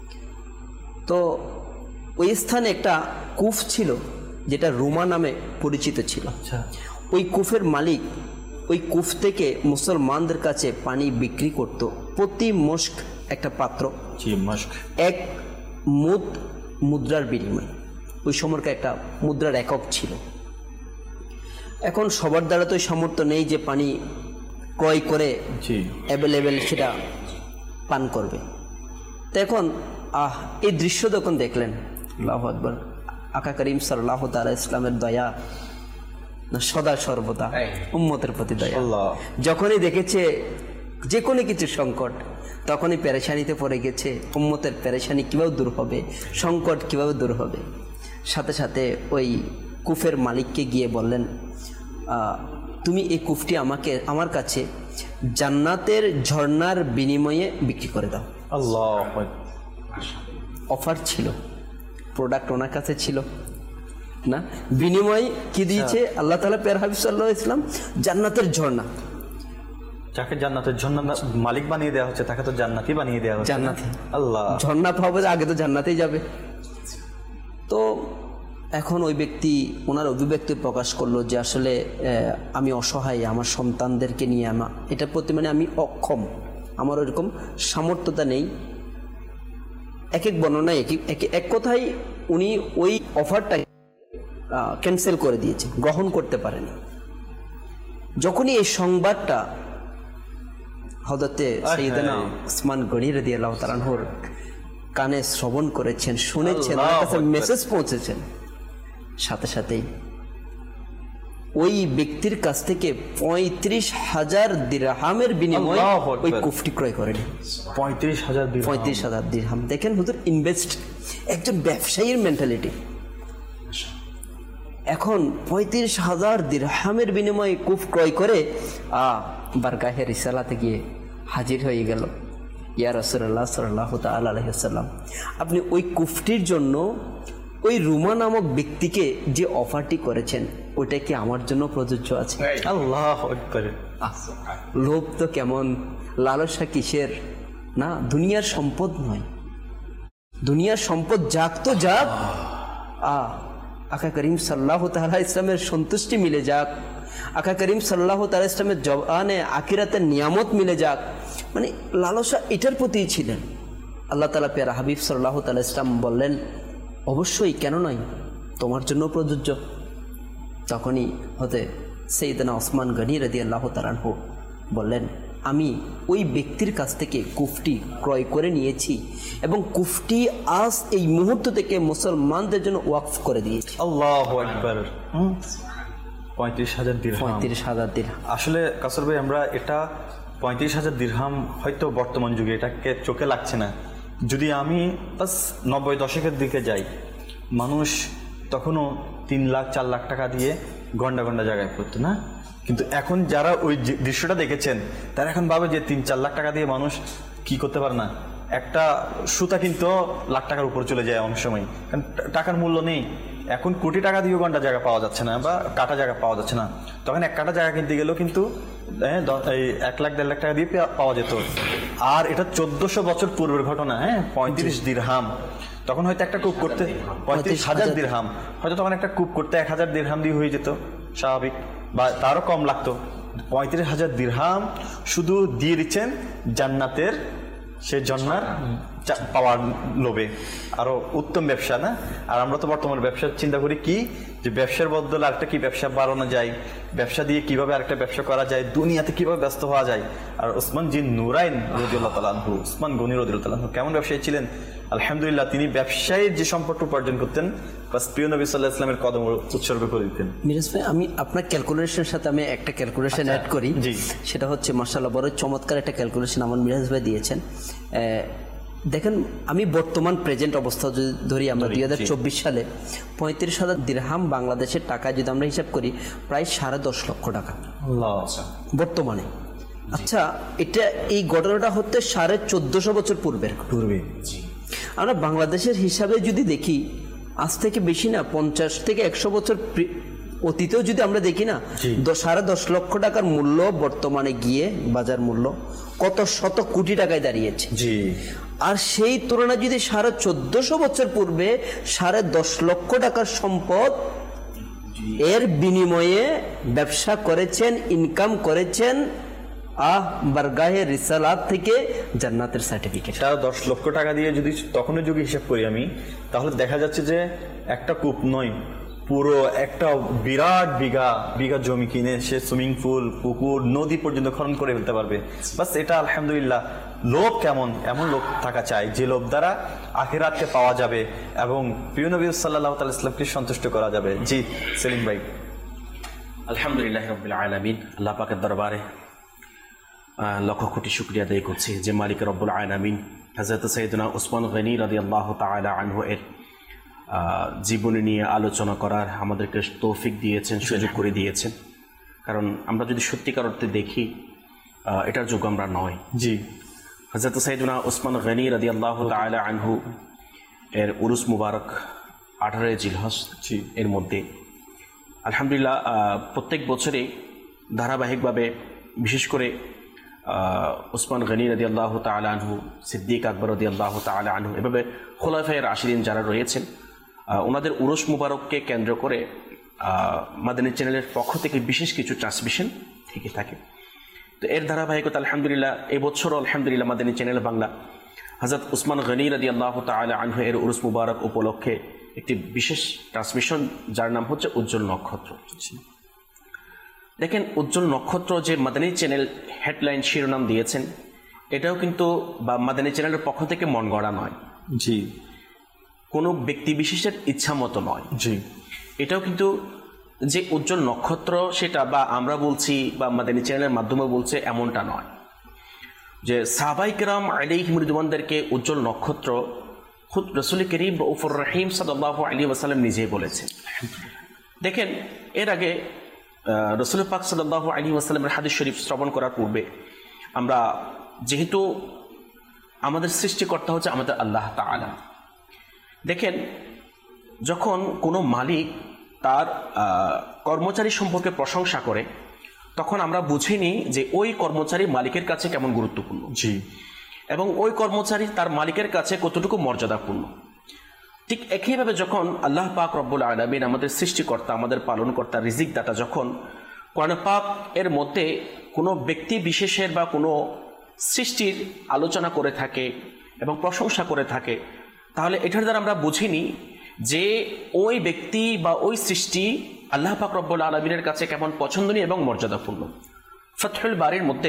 তো ওই স্থানে একটা কূপ ছিল যেটা রুমা নামে পরিচিত ছিল। ওই কূপের মালিক ওই কূপ থেকে মুসলমানদের কাছে পানি বিক্রি করত প্রতি মস্ক একটা পাত্র এক মুদ মুদ্রার বিনিময়ে। ওই সময়কার একটা মুদ্রার একক ছিল। এখন সবার দ্বারা তো সামর্থ্য নেই যে পানি ক্রয় করে অ্যাভেলেবেল সেটা পান করবে। তো এখন আহ এই দৃশ্য যখন দেখলেন, আল্লাহু আকবার, আকা করিম সাল্লাল্লাহু তাআলা ইসলামের দয়া সদা সর্বদা উম্মতের প্রতি দয়া, যখনই দেখেছে যে কোনো কিছু সংকট, তখনই পেরেশানিতে পড়ে গেছে। উম্মতের পেরেশানি কীভাবে দূর হবে, সংকট কীভাবে দূর হবে, সাথে সাথে ওই কূপের মালিককে গিয়ে বললেন, তুমি এই কূপটি আমাকে আমার কাছে জান্নাতের ঝর্ণার বিনিময়ে বিক্রি করে দাও। আল্লাহ, অফার ছিল, প্রোডাক্ট ওনার কাছে ছিল না, বিনিময় কি দিয়েছে আল্লাহ তাআলা পেয়ার হাবিব সাল্লাল্লাহু আলাইহি ওয়াসাল্লাম? জান্নাতের ঝর্ণা। যাকে জান্নাতের ঝর্ণা মালিক বানিয়ে দেওয়া হচ্ছে তাকে তো জান্নাতি বানিয়ে দেওয়া হচ্ছে। জান্নাতি, আল্লাহ, ঝর্ণা পাবে আগে তো জান্নাতেই যাবে। তো এখন ওই ব্যক্তি ওনার অভিব্যক্তি প্রকাশ করলো যে আসলে আমি অসহায়, আমার সন্তানদেরকে নিয়ে আমার এটার প্রতি মানে আমি অক্ষম, আমার ওইরকম সামর্থ্যতা নেই। এক এক বর্ণনায় এক এক কথায় উনি ওই অফারটা ক্যান্সেল করে দিয়েছে, গ্রহণ করতে পারেনি। যখনই এই সংবাদটা হযরতে সাইয়েদনা উসমান গনি রাদিয়াল্লাহু তাআলা আনহুর কানে শ্রবণ করেছেন, শুনেছেন, তার কাছে মেসেজ পৌঁছেছেন, সাথে সাথেই ওই ব্যক্তির কাছ থেকে পঁয়ত্রিশ হাজার দিরহামের বিনিময়ে ওই কূপটি ক্রয় করেন। পঁয়ত্রিশ হাজার পঁয়ত্রিশ হাজার দিরহাম। দেখেন হুজুর, ইনভেস্ট, একজন ব্যবসায়ীর মেন্টালিটি। এখন পঁয়ত্রিশ হাজার দিরহামের বিনিময়ে কূপ ক্রয় করে আ বারগাহে রিসালাতে গিয়ে হাজির হয়ে গেল। ইয়া রাসূলুল্লাহ সাল্লাল্লাহু তাআলা আলাইহি ওয়াসাল্লাম, আপনি ওই কূপটির জন্য ওই রুমা নামক ব্যক্তিকে যে অফারটি করেছেন ওইটা কি আমার জন্য প্রযোজ্য আছে? আল্লাহু আকবার। লোভ তো কেমন, লালসা কিসের না, দুনিয়ার সম্পদ নয়, দুনিয়ার সম্পদ যাক তো যাক, আ আকা করিম সাল্লাল্লাহু তাআলা ইসলামের সন্তুষ্টি মিলে যাক, আকা করিম সাল্লাল্লাহু তাআলা ইসলামের জবানে আখিরাতের নিয়ামত মিলে যাক, মানে লালসা এটার প্রতিই ছিলেন। আল্লাহ তাআলা পেয়ারা হাবিব সাল্লাল্লাহু তাআলা ইসলাম বললেন, অবশ্যই, কেন নয়, তোমার জন্য প্রযোজ্য। তখনই হতে সাইয়েদনা ওসমান গনি রাদিয়াল্লাহু তাআলা আনহু বললেন, আমি ওই ব্যক্তির কাছ থেকে কূপটি ক্রয় করে নিয়েছি এবং কূপটি আজ এই মুহূর্ত থেকে মুসলমানদের জন্য ওয়াকফ করে দিয়েছি। আল্লাহু আকবার। পঁয়ত্রিশ হাজার দিরহাম, পঁয়ত্রিশ হাজার দিরহাম। আসলে কাসর ভাই, আমরা এটা পঁয়ত্রিশ হাজার দিরহাম হয়তো বর্তমান যুগে এটাকে চোখে লাগছে না। যদি আমি বাস নব্বই দশকের দিকে যাই, মানুষ তখনও তিন লাখ চার লাখ টাকা দিয়ে ঘন্টা ঘন্টা জায়গায় পড়তো না, কিন্তু এখন যারা ওই দৃশ্যটা দেখেছেন তারা এখন ভাবে যে তিন চার লাখ টাকা দিয়ে মানুষ কি করতে পারে না, একটা সুতা কিন্তু লাখ টাকার উপর চলে যায় অনেক সময়, কারণ টাকার মূল্য নেই। এখন কোটি টাকা দিয়েও ঘন্টা জায়গা পাওয়া যাচ্ছে না বা কাটা জায়গা পাওয়া যাচ্ছে না। তখন এক কাটা জায়গা কিনতে গেলেও কিন্তু এই এক লাখ দেড় লাখ টাকা দিয়ে পাওয়া যেত। আর এটা চোদ্দশো বছর পূর্বের ঘটনা। হ্যাঁ, পঁয়ত্রিশ দিরহাম। তখন হয়তো একটা কূপ করতে পঁয়ত্রিশ হাজার দিরহাম, হয়তো তখন একটা কূপ করতে এক হাজার দিরহাম দিয়ে হয়ে যেত স্বাভাবিক, বা তারও কম লাগতো। পঁয়ত্রিশ হাজার দিরহাম শুধু দিয়ে দিচ্ছেন জান্নাতের সে জন্নার পাওয়ার লোভে। আরো উত্তম ব্যবসা না? আর আমরা তো বর্তমানে ব্যবসার চিন্তা করি কি, যে ব্যবসার বদলে আরেকটা কি ব্যবসা বাড়ানো যায়, ব্যবসা দিয়ে কিভাবে আরেকটা ব্যবসা করা যায়, দুনিয়াতে কিভাবে ব্যস্ত হওয়া যায়। আর ওসমান জিন নুরাইন রাদিয়াল্লাহু তাআলা আনহু, ওসমান গনি রাদিয়াল্লাহু তাআলা আনহু কেমন ব্যবসায়ী ছিলেন? আলহামদুলিল্লাহ, তিনি ব্যবসায়ীর যে সম্পর্ক উপার্জন করতেন বাস প্রিয় নবী সাল্লাল্লাহু আলাইহি ওয়াসাল্লামের কদম উৎসর্গ করে দিতেন। মিরাজ ভাই, আমি আপনার ক্যালকুলেশনের সাথে আমি একটা ক্যালকুলেশন অ্যাড করি। সেটা হচ্ছে মাশাআল্লাহ বড় চমৎকার একটা ক্যালকুলেশন আমার মিরাজ ভাই দিয়েছেন। দেখেন, আমি বর্তমান প্রেজেন্ট অবস্থা যদি ধরি, আমরা দুই হাজার চব্বিশ সালে পঁয়ত্রিশ হাজার দিরহাম বাংলাদেশের টাকায় যদি আমরা হিসাব করি, প্রায় সাড়ে দশ লক্ষ টাকা বর্তমানে। আচ্ছা, এটা এই ঘটনাটা হতে সাড়ে চোদ্দশো বছর পূর্বের পূর্বে। আমরা বাংলাদেশের হিসাবে যদি দেখি, আজ থেকে বেশি না, পঞ্চাশ থেকে একশো বছর অতীতেও যদি আমরা দেখি না, সাড়ে দশ লক্ষ টাকার মূল্য বর্তমানে গিয়ে বাজার মূল্য কত শত কোটি টাকায় দাঁড়িয়েছে। জি। আর সেই তুলনায় যদি সাড়ে চোদ্দশো বছর পূর্বে সাড়ে দশ লক্ষ টাকার সম্পদ এর বিনিময়ে ব্যবসা করেছেন, ইনকাম করেছেন, আহ বারগাহে রিসালাত থেকে জান্নাতের সার্টিফিকেট। সাড়ে দশ লক্ষ টাকা দিয়ে যদি তখনের যুগে হিসাব করি আমি, তাহলে দেখা যাচ্ছে যে একটা কূপ নয়, পুরো একটা বিরাট বিঘা বিঘা জমি কিনে সে সুইমিং পুল, পুকুর, নদী পর্যন্ত খনন করে ফেলতে পারবে। বাস এটা আলহামদুলিল্লাহ। লোভ কেমন, এমন লোভ থাকা চাই যে লোভ দ্বারা আখিরাতকে পাওয়া যাবে এবং প্রিয় নবী সাল্লাল্লাহু তাআলা ইসলামকে সন্তুষ্ট করা যাবে। জি সেলিম ভাই। আলহামদুলিল্লাহ রাব্বিল আলামিন, আল্লাহ পাকের দরবারে লক্ষ কোটি শুকরিয়া আদায় করছি যে মালিক রব্বুল আলামিন হযরত সাইয়েদনা উসমান গনি রাদিয়াল্লাহু তাআলা আনহু এর জীবনী নিয়ে আলোচনা করার আমাদেরকে তৌফিক দিয়েছেন, সুযোগ করে দিয়েছেন। কারণ আমরা যদি সত্যিকার অর্থে দেখি, এটার যোগ্য আমরা নয়। জি। হযরত সাইয়েদনা উসমান গনি রাদিয়াল্লাহু তাআলা আনহু এর উরুস মুবারক আঠারোই জিলহজ এর মধ্যে আলহামদুলিল্লাহ প্রত্যেক বছরে ধারাবাহিকভাবে, বিশেষ করে উসমান গনি রাদিয়াল্লাহু তাআলা আনহু, সিদ্দিক আকবর রাদিয়াল্লাহু তাআলা আনহু, এভাবে খোলাফায়ে রাশিদিন যারা রয়েছেন ওনাদের উরুস মুবারককে কেন্দ্র করে মাদানী চ্যানেলের পক্ষ থেকে বিশেষ কিছু ট্রান্সমিশন থেকে থাকে। তো এর ধারাবাহিকতা আলহামদুলিল্লাহ এবছরও আলহামদুলিল্লাহ মাদানী চ্যানেল বাংলা হযরত উসমান গনি রাদিয়াল্লাহু তাআলা আনহু এর উরুস মুবারক উপলক্ষে একটি বিশেষ ট্রান্সমিশন, যার নাম হচ্ছে উজ্জ্বল নক্ষত্র। দেখেন, উজ্জ্বল নক্ষত্র যে মাদানী চ্যানেল হেডলাইন শিরোনাম দিয়েছেন, এটাও কিন্তু বা মাদানী চ্যানেলের পক্ষ থেকে মন গড়া নয়। জি। কোনো ব্যক্তি বিশেষের ইচ্ছা মতো নয়। জি। এটাও কিন্তু যে উজ্জ্বল নক্ষত্র সেটা বা আমরা বলছি বা মাদানী চ্যানেলের মাধ্যমে বলছে এমনটা নয়। যে সাহাবায়ে কেরাম আলাইহিম রিদওয়ানদেরকে উজ্জ্বল নক্ষত্র খুদ রাসূল করিম রউফুর রহিম সাল্লাল্লাহু আলাইহি ওয়াসাল্লাম নিজেই বলেছেন। দেখেন, এর আগে রাসূল পাক সাল্লাল্লাহু আলাইহি ওয়াসাল্লামের হাদিস শরীফ শ্রবণ করার পূর্বে আমরা, যেহেতু আমাদের সৃষ্টিকর্তা হচ্ছে আমাদের আল্লাহ তাআলা, দেখেন যখন কোনো মালিক তার কর্মচারী সম্পর্কে প্রশংসা করে, তখন আমরা বুঝিনি যে ওই কর্মচারী মালিকের কাছে কেমন গুরুত্বপূর্ণ। জি। এবং ওই কর্মচারী তার মালিকের কাছে কতটুকু মর্যাদাপূর্ণ। ঠিক একইভাবে যখন আল্লাহ পাক রব্বুল আলামিন আমাদের সৃষ্টিকর্তা, আমাদের পালনকর্তা, রিজিক দাতা, যখন কোরআন পাক এর মধ্যে কোনো ব্যক্তি বিশেষের বা কোনো সৃষ্টির আলোচনা করে থাকে এবং প্রশংসা করে থাকে, তাহলে এটার দ্বারা আমরা বুঝিনি যে ওই ব্যক্তি বা ওই সৃষ্টি আল্লাহ পাক রব্বুল আলামিনের কাছে কেমন পছন্দনীয় এবং মর্যাদাপূর্ণ। ফাতহুল বারির মধ্যে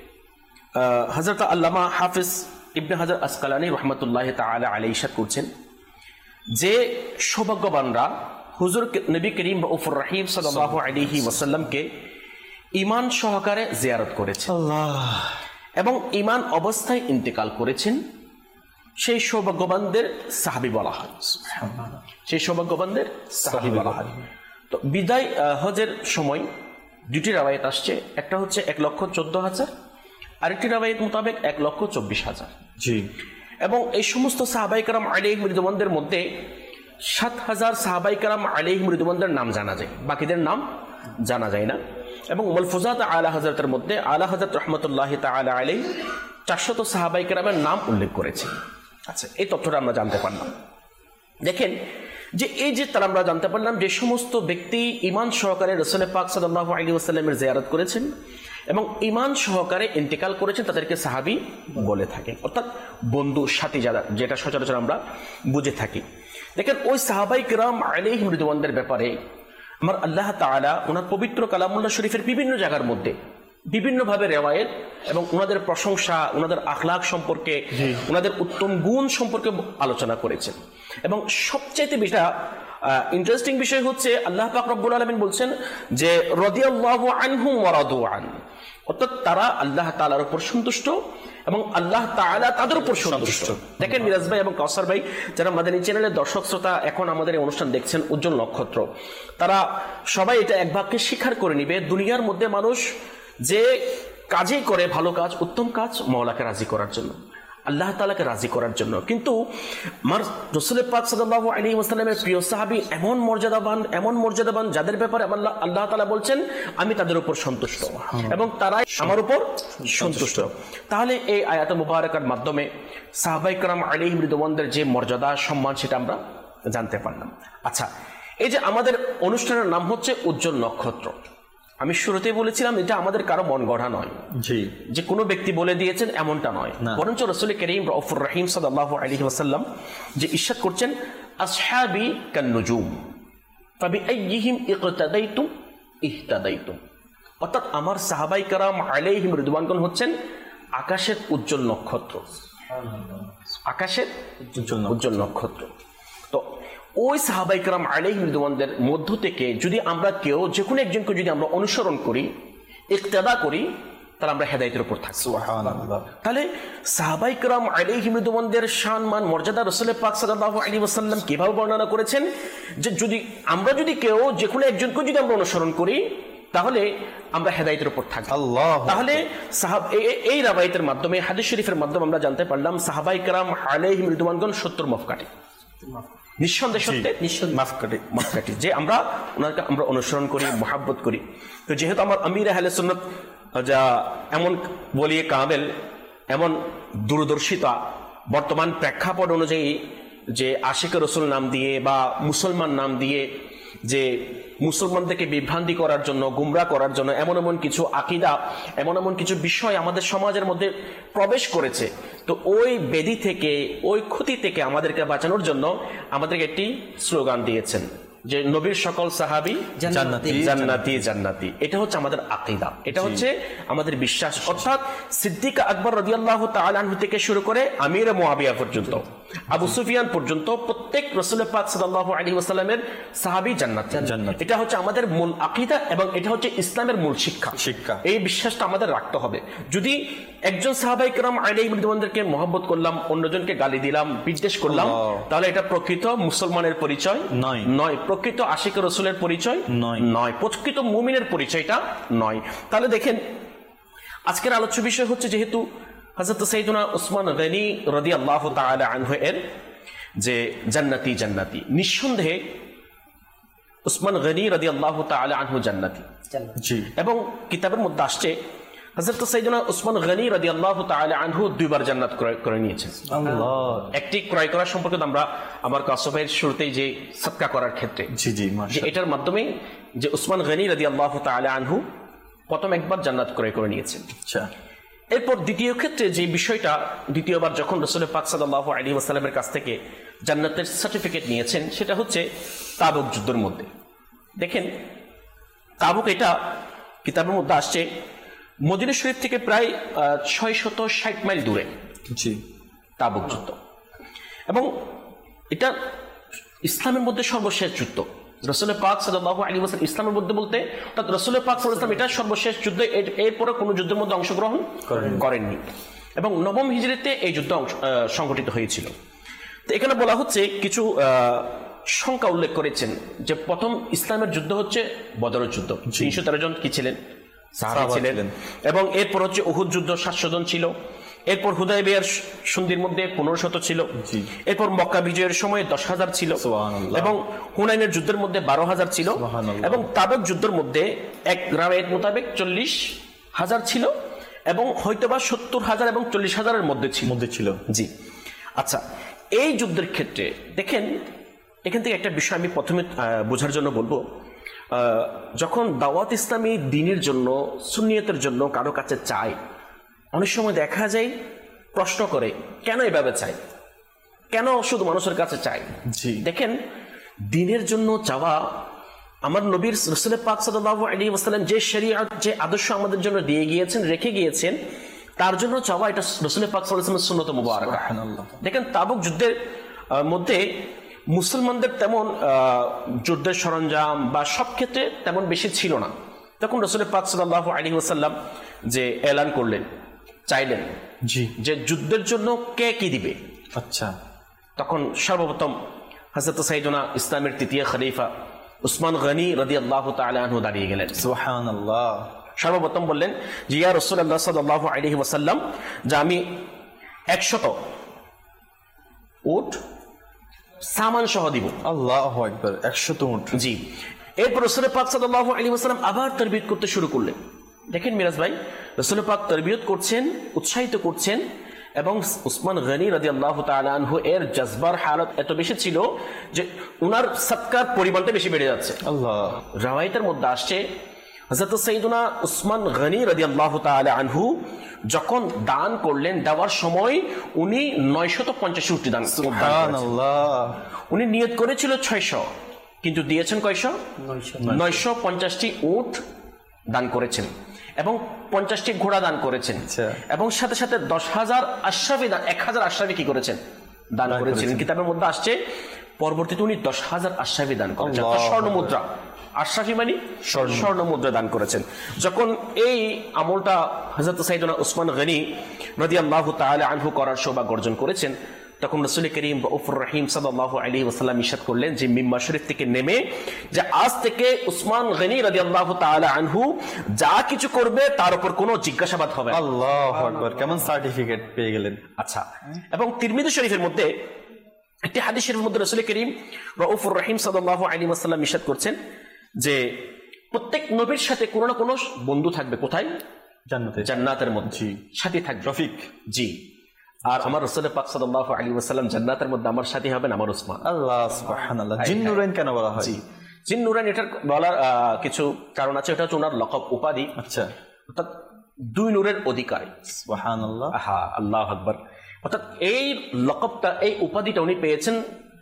হযরত আল্লামা হাফিজ ইবনে হাজার আসকালানী রহমতুল্লাহ তাআলা আলাইহি ইরশাদ করছেন যে সৌভাগ্যবানরা হুজুর নবী করিম রউফুর রহিম সাল্লাল্লাহু আলাইহি ওয়াসাল্লামকে ঈমান সহকারে জিয়ারত করেছেন এবং ঈমান অবস্থায় ইন্তেকাল করেছেন, সেই সৌভাগ্যবানদের সাহাবী বলা হয়। সেই সৌভাগ্যবানদের সাহাবী বলা হয়। তো বিদায় হজের সময় দুটি রাওয়ায়াত আসছে, একটা হচ্ছে এক লক্ষ চোদ্দ হাজার, আরেকটি রাওয়ায়াত মোতাবেক এক লক্ষ চব্বিশ হাজার। জি। এবং এই সমস্ত সাহাবায়ে কেরাম আলাইহিম রিদওয়ানদের মধ্যে সাত হাজার সাহাবায়ে কেরাম আলাইহিম রিদওয়ানদের নাম জানা যায়, বাকিদের নাম জানা যায় না। এবং মালফুজাত আলা হযরতের মধ্যে আলা হযরত রহমতুল্লাহ তাআলা আলাইহি চারশত সাহাবায়ে কেরামের নাম উল্লেখ করেছে। আচ্ছা, এই তথ্যটা আমরা জানতে পারলাম। দেখেন যে এই যে তারা আমরা জানতে পারলাম যে সমস্ত ব্যক্তি ঈমান সহকারে রাসূল পাক সাল্লাল্লাহু আলাইহি ওয়াসাল্লামের জিয়ারত করেছেন এবং ঈমান সহকারে ইন্তেকাল করেছেন, তাদেরকে সাহাবী বলে থাকে, অর্থাৎ বন্ধু সাথী যারা, যেটা সচরাচর আমরা বুঝে থাকি। দেখেন, ওই সাহাবায়ে কেরাম আলাইহিম রিদওয়ানদের ব্যাপারে আমার আল্লাহ তাআলা ওনার পবিত্র কালামুল্লাহ শরীফের বিভিন্ন জায়গার মধ্যে বিভিন্নভাবে রেওয়ায়েত এবং ওনাদের প্রশংসা, ওনাদের আখলাক সম্পর্কে, ওনাদের উত্তম গুণ সম্পর্কে আলোচনা করেছেন। এবং সবচাইতে বেশি ইন্টারেস্টিং বিষয় হচ্ছে আল্লাহ পাক রব্বুল আলামিন বলছেন যে রাদিয়াল্লাহু আনহুম ওয়া রাদু আন, অর্থাৎ তারা আল্লাহ তাআলার উপর সন্তুষ্ট এবং আল্লাহ তাআলা তাদের উপর সন্তুষ্ট। দেখেন মিরাজ ভাই এবং কাউসার ভাই, যারা মাদানী চ্যানেলের দর্শক শ্রোতা এখন আমাদের এই অনুষ্ঠান দেখছেন উজ্জ্বল নক্ষত্র, তারা সবাই এটা এক বাক্যে স্বীকার করে নিবে, দুনিয়ার মধ্যে মানুষ যে কাজেই করে ভালো কাজ, উত্তম কাজ মওলাকে রাজি করার জন্য, আল্লাহ তাআলাকে রাজি করার জন্য। কিন্তু রাসূল পাক সাল্লাল্লাহু আলাইহি ওয়াসাল্লামের প্রিয় সাহাবী এমন মর্যাদাবান, এমন মর্যাদাবান যাদের ব্যাপারে আল্লাহ আল্লাহ তাআলা বলছেন আমি তাদের উপর সন্তুষ্ট এবং তারাই আমার উপর সন্তুষ্ট। তাহলে এই আয়াত মুবারাকার মাধ্যমে সাহাবায়ে কেরাম আলাইহিম রিদওয়ানদের যে মর্যাদা সম্মান সেটা আমরা জানতে পারলাম। আচ্ছা, এই যে আমাদের অনুষ্ঠানের নাম হচ্ছে উজ্জ্বল নক্ষত্র, আমি শুরুতেই বলেছিলাম এটা আমাদের কারো মন গড়া নয়, জি, যে কোনো ব্যক্তি বলে দিয়েছেন এমনটা নয়, বরঞ্চ রাসূল করিম রাউফুর রহিম সাল্লাল্লাহু আলাইহি ওয়াসাল্লাম যে ইরশাদ করছেন আসহাবি কান্নুজুম ফাবিআইয়িহিম ইকতাদাইতুম ইহতাদাইতুম, অর্থাৎ আমার সাহাবায়ে কেরাম আলাইহিম রিদওয়ানগণ হচ্ছেন আকাশের উজ্জ্বল নক্ষত্র, আকাশের উজ্জ্বল নক্ষত্র। তো ওই সাহাবায়ে কেরাম আলাইহিম রিদওয়ানদের মধ্য থেকে যদি আমরা কেউ যে কোনো একজনকে যদি আমরা অনুসরণ করি, ইক্তেদা করি, তাহলে আমরা হেদায়েতের উপর থাকি। সুবহানাল্লাহ। তাহলে সাহাবায়ে কেরাম আলাইহিম রিদওয়ানদের শান মান মর্যাদা রাসূল পাক সাল্লাল্লাহু আলাইহি ওয়াসাল্লাম কিভাবে বর্ণনা করেছেন যে যদি আমরা যদি কেউ যে কোনো একজনকে যদি আমরা অনুসরণ করি তাহলে আমরা হেদায়েতের উপর থাকি। আল্লাহ। তাহলে সাহাব এই রাওয়ায়াতের মাধ্যমে, হাদিস শরীফের মাধ্যমে আমরা জানতে পারলাম সাহাবায়ে কেরাম আলাইহিম রিদওয়ানগণ সত্তর মাফ কাটে, নিঃসন্দেহে সত্যি মাফকাটি মাফকাটি যে আমরা ওনাকে আমরা অনুসরণ করি, মহাব্বত করি। তো যেহেতু আমার আমির আহলে সুন্নাত যা এমন বলিয়ে কামেল, এমন দূরদর্শিতা বর্তমান প্রেক্ষাপট অনুযায়ী যে আশিকে রসুল নাম দিয়ে বা মুসলমান নাম দিয়ে যে মুসলমানদেরকে বিভ্রান্তি করার জন্য, গুমরাহ করার জন্য এমন এমন কিছু আকীদা, এমন এমন কিছু বিষয় আমাদের সমাজের মধ্যে প্রবেশ করেছে। তো ওই বেদি থেকে, ওই ক্ষতি থেকে আমাদেরকে বাঁচানোর জন্য আমাদেরকে একটি স্লোগান দিয়েছেন যে নবীর সকল সাহাবী জান্নাতি জান্নাতি জান্নাতি। এটা হচ্ছে আমাদের আকীদা, এটা হচ্ছে আমাদের বিশ্বাস। অর্থাৎ সিদ্দিক আকবর রাদিয়াল্লাহু তাআলা আনহু থেকে শুরু করে আমির মুআবিয়া পর্যন্ত, আবু সুফিয়ান পর্যন্ত প্রত্যেক রাসূল পাক সাল্লাল্লাহু আলাইহি ওয়াসাল্লামের সাহাবী জান্নাতি। এটা হচ্ছে আমাদের মূল আকীদা এবং এটা হচ্ছে ইসলামের মূল শিক্ষা। শিক্ষা এই বিশ্বাসটা আমাদের রাখতে হবে। যদি একজন সাহাবায়ে কেরাম আলাইহিম রিদওয়ানদেরকে মহব্বত করলাম, অন্যজনকে গালি দিলাম, বিদ্বেষ করলাম, তাহলে এটা প্রকৃত মুসলমানের পরিচয় নয়, নয় প্রকৃত আশিক রাসূলের পরিচয় নয়, নয় প্রকৃত মুমিনের পরিচয়টা নয়। তাহলে দেখেন আজকের আলোচ্য বিষয় হচ্ছে যেহেতু হযরত সাইয়েদুনা উসমান গনি রাদিয়াল্লাহু তাআলা আনহু এর যে জান্নাতি জান্নাতি, নিঃসন্দেহে উসমান গনি রাদিয়াল্লাহু তাআলা আনহু জান্নাতি। জি। এবং কিতাবের মধ্যে আসছে হযরত সাইয়েদুনা উসমান গনি রাদিয়াল্লাহু তাআলা আনহু দুইবার জান্নাত ক্রয় করে নিয়েছেন। আল্লাহ। একটি ক্রয় করার সম্পর্কে আমরা আমার কাসবের শুরুতেই যে সদকা করার ক্ষেত্রে, জি জি মাশাআল্লাহ, এটার মাধ্যমে যে উসমান গনি রাদিয়াল্লাহু তাআলা আনহু প্রথম একবার জান্নাত ক্রয় করে নিয়েছেন। আচ্ছা। এরপর দ্বিতীয় ক্ষেত্রে যে বিষয়টা, দ্বিতীয়বার যখন রাসূল পাক সাল্লাল্লাহু আলাইহি ওয়াসাল্লামের কাছ থেকে জান্নাতের সার্টিফিকেট নিয়েছেন, সেটা হচ্ছে তাবুক যুদ্ধের মধ্যে। দেখেন তাবুক, এটা কিতাবের মধ্যে আসছে মদিনা শরীফ থেকে প্রায় ছয় শত ষাট মাইল দূরে। জি। তাবুক যুদ্ধ, এবং এটা ইসলামের মধ্যে সর্বশেষ যুদ্ধ। রাসূল পাক সাল্লাল্লাহু আলাইহি ওয়াসাল্লাম ইসলামের মধ্যে বলতে অর্থাৎ রাসূল পাক সাল্লাল্লাহু আলাইহি ওয়াসাল্লাম এটা সর্বশেষ যুদ্ধ, এরপরে কোনো যুদ্ধের মধ্যে অংশগ্রহণ করেননি এবং নবম হিজরিতে এই যুদ্ধ সংঘটিত হয়েছিল। তো এখানে বলা হচ্ছে কিছু সংখ্যা উল্লেখ করেছেন যে প্রথম ইসলামের যুদ্ধ হচ্ছে বদরের যুদ্ধ, তিনশো তেরো জন কি ছিলেন সাহাবী ছিলেন, এবং এরপর হচ্ছে উহুদ যুদ্ধ সাতশো জন ছিল, এরপর হুদায়বিয়ার সন্ধির মধ্যে পনেরো শত ছিল, এরপর মক্কা বিজয়ের সময় দশ হাজার ছিল, এবং হুনাইনের যুদ্ধের মধ্যে বারো হাজার ছিল, এবং তাবুক যুদ্ধের মধ্যে এক রাওয়ায়াত মোতাবেক চল্লিশ হাজার ছিল, এবং হয়তোবা সত্তর হাজার এবং চল্লিশ হাজারের মধ্যে ছিল মধ্যে ছিল জি। আচ্ছা, এই যুদ্ধের ক্ষেত্রে দেখেন এখান থেকে একটা বিষয় আমি প্রথমে বোঝার জন্য বলবো, যখন দাওয়াত ইসলামী দ্বীনের জন্য, সুন্নিয়তের জন্য কারো কাছে চায়, অনেক সময় দেখা যায় প্রশ্ন করে কেন এভাবে চাই, কেন শুধু মানুষের কাছে চাই। জি। দেখেন দ্বীনের জন্য চাওয়া, আমার নবীর রাসূল পাক সাল্লাল্লাহু আলাইহি ওয়াসাল্লাম যে শরীয়ত, যে আদর্শ আমাদের জন্য দিয়ে গিয়েছেন, রেখে গিয়েছেন, তার জন্য চাওয়া, এটা রাসূল পাক সাল্লাল্লাহু আলাইহি ওয়াসাল্লামের সুন্নত মুবারাকা। সুবহানাল্লাহ। দেখেন তাবুক যুদ্ধের মধ্যে মুসলমানদের তেমন যুদ্ধের সরঞ্জাম বা সব ক্ষেত্রে তেমন বেশি ছিল না। তখন রাসূল পাক সাল্লাল্লাহু আলাইহি ওয়াসাল্লাম যে এলান করলেন, চাইলেন জি যে যুদ্ধের জন্য কে কি দিবে। আচ্ছা। তখন সর্বপ্রথম হযরত সাইয়েদুনা ইসলামের তৃতীয় খলিফা উসমান গনি রাদিয়াল্লাহু তাআলা আনহু দাঁড়িয়ে গেলেন। সুবহানাল্লাহ। সর্বপ্রথম বললেন যে ইয়া রাসূলুল্লাহ সাল্লাল্লাহু আলাইহি ওয়াসাল্লাম, যে আমি একশত উট সামান সহ দিব। আল্লাহু আকবার, একশত উট। জি। এরপর রাসূল পাক সাল্লাল্লাহু আলাইহি ওয়াসাল্লাম আবার তারবিয়ত করতে শুরু করলেন। দেখেন মিরাজ ভাই, রাসূল পাক তারবিয়ত করছেন, উৎসাহিত করছেন, এবং উসমান গনি রাদিয়াল্লাহু তাআলা আনহু এর জজবার হালত এত বেশি ছিল যে উনার সদকার পরিমাণটা বেশি বেড়ে যাচ্ছে। আল্লাহ। রাওয়ায়াতের মধ্যে আসছে হযরত সাইয়্যিদুনা উসমান গনি রাদিয়াল্লাহু তাআলা আনহু যখন দান করলেন, দেওয়ার সময় উনি নয়শত পঞ্চাশ উট দান করেছেন। সুবহানাল্লাহ। উনি নিয়ত করেছিল ছয়শ, কিন্তু দিয়েছেন কয়শো? নয়শো পঞ্চাশটি উট দান করেছেন এবং পঞ্চাশটি ঘোড়া দান করেছেন, এবং সাথে সাথে দশ হাজার আশরাফি দান, এক হাজার আশরাফি কি করেছেন? দান করেছেন। কিতাবের মধ্যে আসছে পরবর্তীতে উনি দশ হাজার আশরাফি দান করেছেন, স্বর্ণ মুদ্রা। আশরাফি মানে স্বর্ণ মুদ্রা দান করেছেন। যখন এই আমলটা হযরত সাইয়্যিদুনা উসমান গনি রাদিয়াল্লাহু তাআলা আনহু করার সৌভাগ্য অর্জন করেছেন, তখন রাসূল করিম রাউফুর রহিম সাল্লাল্লাহু আলাইহি ওয়াসাল্লাম ইরশাদ করলেন যে মিম্বার শরীফ থেকে নেমে যে আজ থেকে উসমান গনি রাদিয়াল্লাহু তাআলা আনহু যা কিছু করবে তার উপর কোনো জিজ্ঞাসাবাদ হবে না। আল্লাহু আকবার, কেমন সার্টিফিকেট পেয়ে গেলেন। আচ্ছা, এবং তিরমিজি শরীফের মধ্যে একটি হাদিস শরীফের মধ্যে রাসূল করিম রাউফুর রহিম সাল্লাল্লাহু আলাইহি ওয়াসাল্লাম ইরশাদ করছেন যে প্রত্যেক নবীর সাথে কোনো না কোনো বন্ধু থাকবে। কোথায়? জান্নাতে। জান্নাতের মধ্যে সাথী থাকবে, রফিক। জি। আর আমার রাসূল পাক সাল্লাল্লাহু আলাইহি ওয়াসাল্লাম জান্নাতের মধ্যে আমার সাথী হবেন আমার উসমান। আল্লাহ সুবহানাল্লাহ। জিন্নুরাইন কেন বলা হয়? জি, জিন্নুরাইন এটার বলার কিছু কারণ আছে। এটা হচ্ছে ওনার লকব, উপাধি। আচ্ছা। অর্থাৎ দুই নূরের অধিকারী। সুবহানাল্লাহ। হ্যাঁ, আল্লাহু আকবার। অর্থাৎ এই লকবটা, এই উপাধিটা উনি পেয়েছেন,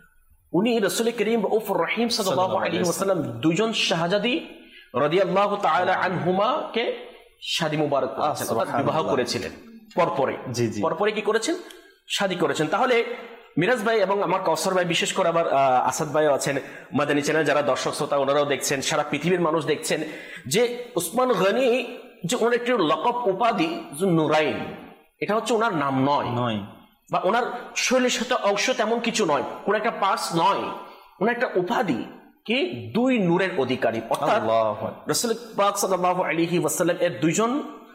উনি রাসূল করিম রাউফুর রহিম সাল্লাল্লাহু আলাইহি ওয়াসাল্লাম দুইজন শাহজাদি রাদিয়াল্লাহু তাআলা আনহুমাকে শাদী মুবারক করেছেন, অর্থাৎ বিবাহ করেছিলেন পরপরে। জি জি, পরপরে কি করেছেন? শাদী করেছেন। তাহলে মিরাজ ভাই এবং আমার কাউসার ভাই, বিশেষ করে আবার আসাদ ভাইও আছেন, মাদানী চ্যানেল যারা দর্শক শ্রোতা ওনারাও দেখছেন, সারা পৃথিবীর মানুষ দেখছেন যে উসমান গনি যে ওনার একটি লকব উপাধি নুরাইন, এটা হচ্ছে ওনার নাম নয় নয় বা ওনার শরীরের সাথে অংশ তেমন কিছু নয়, কোন একটা পার্টস নয়, ওনার একটা উপাধি কি দুই নূরের অধিকারী। অর্থাৎ রাসূল পাক সাল্লাল্লাহু আলাইহি ওয়াসাল্লাম এর দুইজন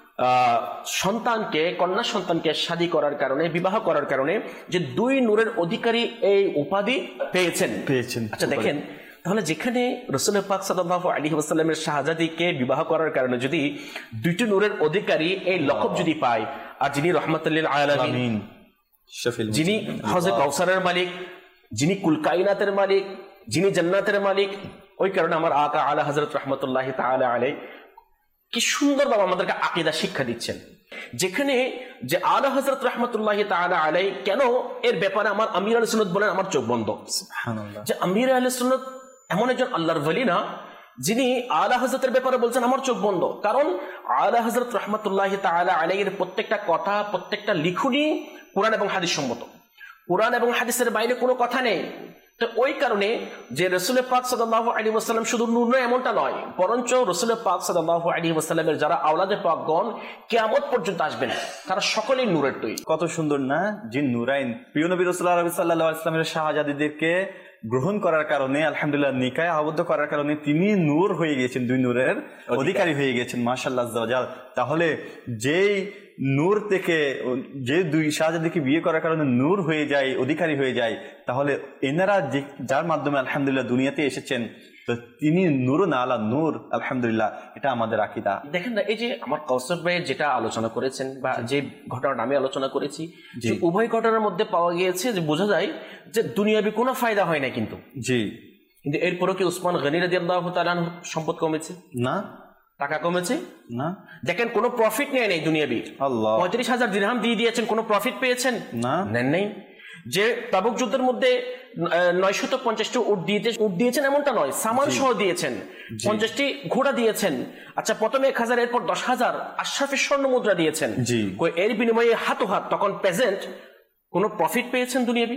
সন্তানকে, কন্যা সন্তানকে শাদী করার কারণে, বিবাহ করার কারণে যে দুই নূরের অধিকারী এই উপাধি পেয়েছেন পেয়েছেন আচ্ছা দেখেন, তাহলে যেখানে রাসূল পাক সাল্লাল্লাহু আলাইহি ওয়াসাল্লামের শাহজাদীকে বিবাহ করার কারণে যদি দুইটি নূরের অধিকারী এই লকব যদি পায়, আর যিনি রাহমাতুল লিল আলামিন, যিনি হযরত কাউসারের মালিক, যিনি কুল কায়নাতের মালিক, যিনি জান্নাতের মালিক, ওই কারণে আমার আকা আলা হযরত রাহমাতুল্লাহি তাআলা আলাইহি কি সুন্দরভাবে আমাদেরকে আকীদা শিক্ষা দিচ্ছেন, যেখানে যে আলা হযরত রাহমাতুল্লাহি তাআলা আলাইহি কেন এর ব্যাপারে আমার আমির আহলে সুন্নাত বলেন আমার চোখ বন্ধ। সুবহানাল্লাহ। যে আমির আহলে সুন্নাত এমন একজন আল্লাহর ওলি না যিনি আলা হযরতের ব্যাপারে বলছেন আমার চোখ বন্ধ, কারণ আলা হযরত রাহমাতুল্লাহি তাআলা আলাইহির প্রত্যেকটা কথা, প্রত্যেকটা লিখনি কুরআন এবং হাদিস সম্মত, কুরআন এবং হাদিসের বাইরে কোনো কথা নেই। তো ওই কারণে যে রাসূল পাক সাল্লাল্লাহু আলাইহি ওয়াসাল্লাম শুধু নূর নয় এমনটা নয়, বরঞ্চ রাসূল পাক সাল্লাল্লাহু আলাইহি ওয়াসাল্লামের যারা আওলাদে পাকগণ কিয়ামত পর্যন্ত আসবেন তারা সকলেই নূরের তৈরি। কত সুন্দর না, জিন নুরাইন। প্রিয় নবী রাসূলুল্লাহ সাল্লাল্লাহু আলাইহি ওয়াসাল্লামের শাহজাদীদেরকে গ্রহণ করার কারণে, আলহামদুলিল্লাহ নিকায়ে আবদ্ধ করার কারণে তিনি নূর হয়ে গিয়েছেন, দুই নূরের অধিকারী হয়ে গিয়েছেন। মাশাআল্লাহ আযজা ওয়া জাল। তাহলে যেই নূর থেকে, যে দুই শাহজাদীকে বিয়ে করার কারণে নূর হয়ে যায়, অধিকারী হয়ে যায়, তাহলে এনারা যে যার মাধ্যমে আলহামদুলিল্লাহ দুনিয়াতে এসেছেন, তো তিনি নূর না আলা নূর, আলহামদুলিল্লাহ এটা আমাদের আকীদা। দেখেন না, এই যে আমার কাউসার ভাই যেটা আলোচনা করেছেন বা যে ঘটনাটা আমি আলোচনা করেছি, যে উভয় ঘটনার মধ্যে পাওয়া গিয়েছে যে বোঝা যায় যে দুনিয়াবি কোনো ফায়দা হয় না, কিন্তু জি কিন্তু এরপরও কি উসমান গনি রাদিয়াল্লাহু তাআলা সম্পদ কমেছে? না। টাকা কমেছে? না। দেখেন কোনো প্রফিট নেয় নাই দুনিয়াবি। আল্লাহ। পঁয়ত্রিশ হাজার দিরহাম দিয়ে দিয়েছেন, কোনো প্রফিট পেয়েছেন? না, নেন নাই। যে তাবুক যুদ্ধের মধ্যে নয়শত পঞ্চাশটি উট দিয়েছে, উট দিয়েছেন এমনটা নয়, সামান সহ দিয়েছেন, পঞ্চাশটি ঘোড়া দিয়েছেন। আচ্ছা, প্রথমে এক হাজার, এরপর দশ হাজার আশরাফের স্বর্ণ মুদ্রা দিয়েছেন। এর বিনিময়ে হাতো হাত তখন প্রেজেন্ট কোন প্রফিট পেয়েছেন দুনিয়াবি?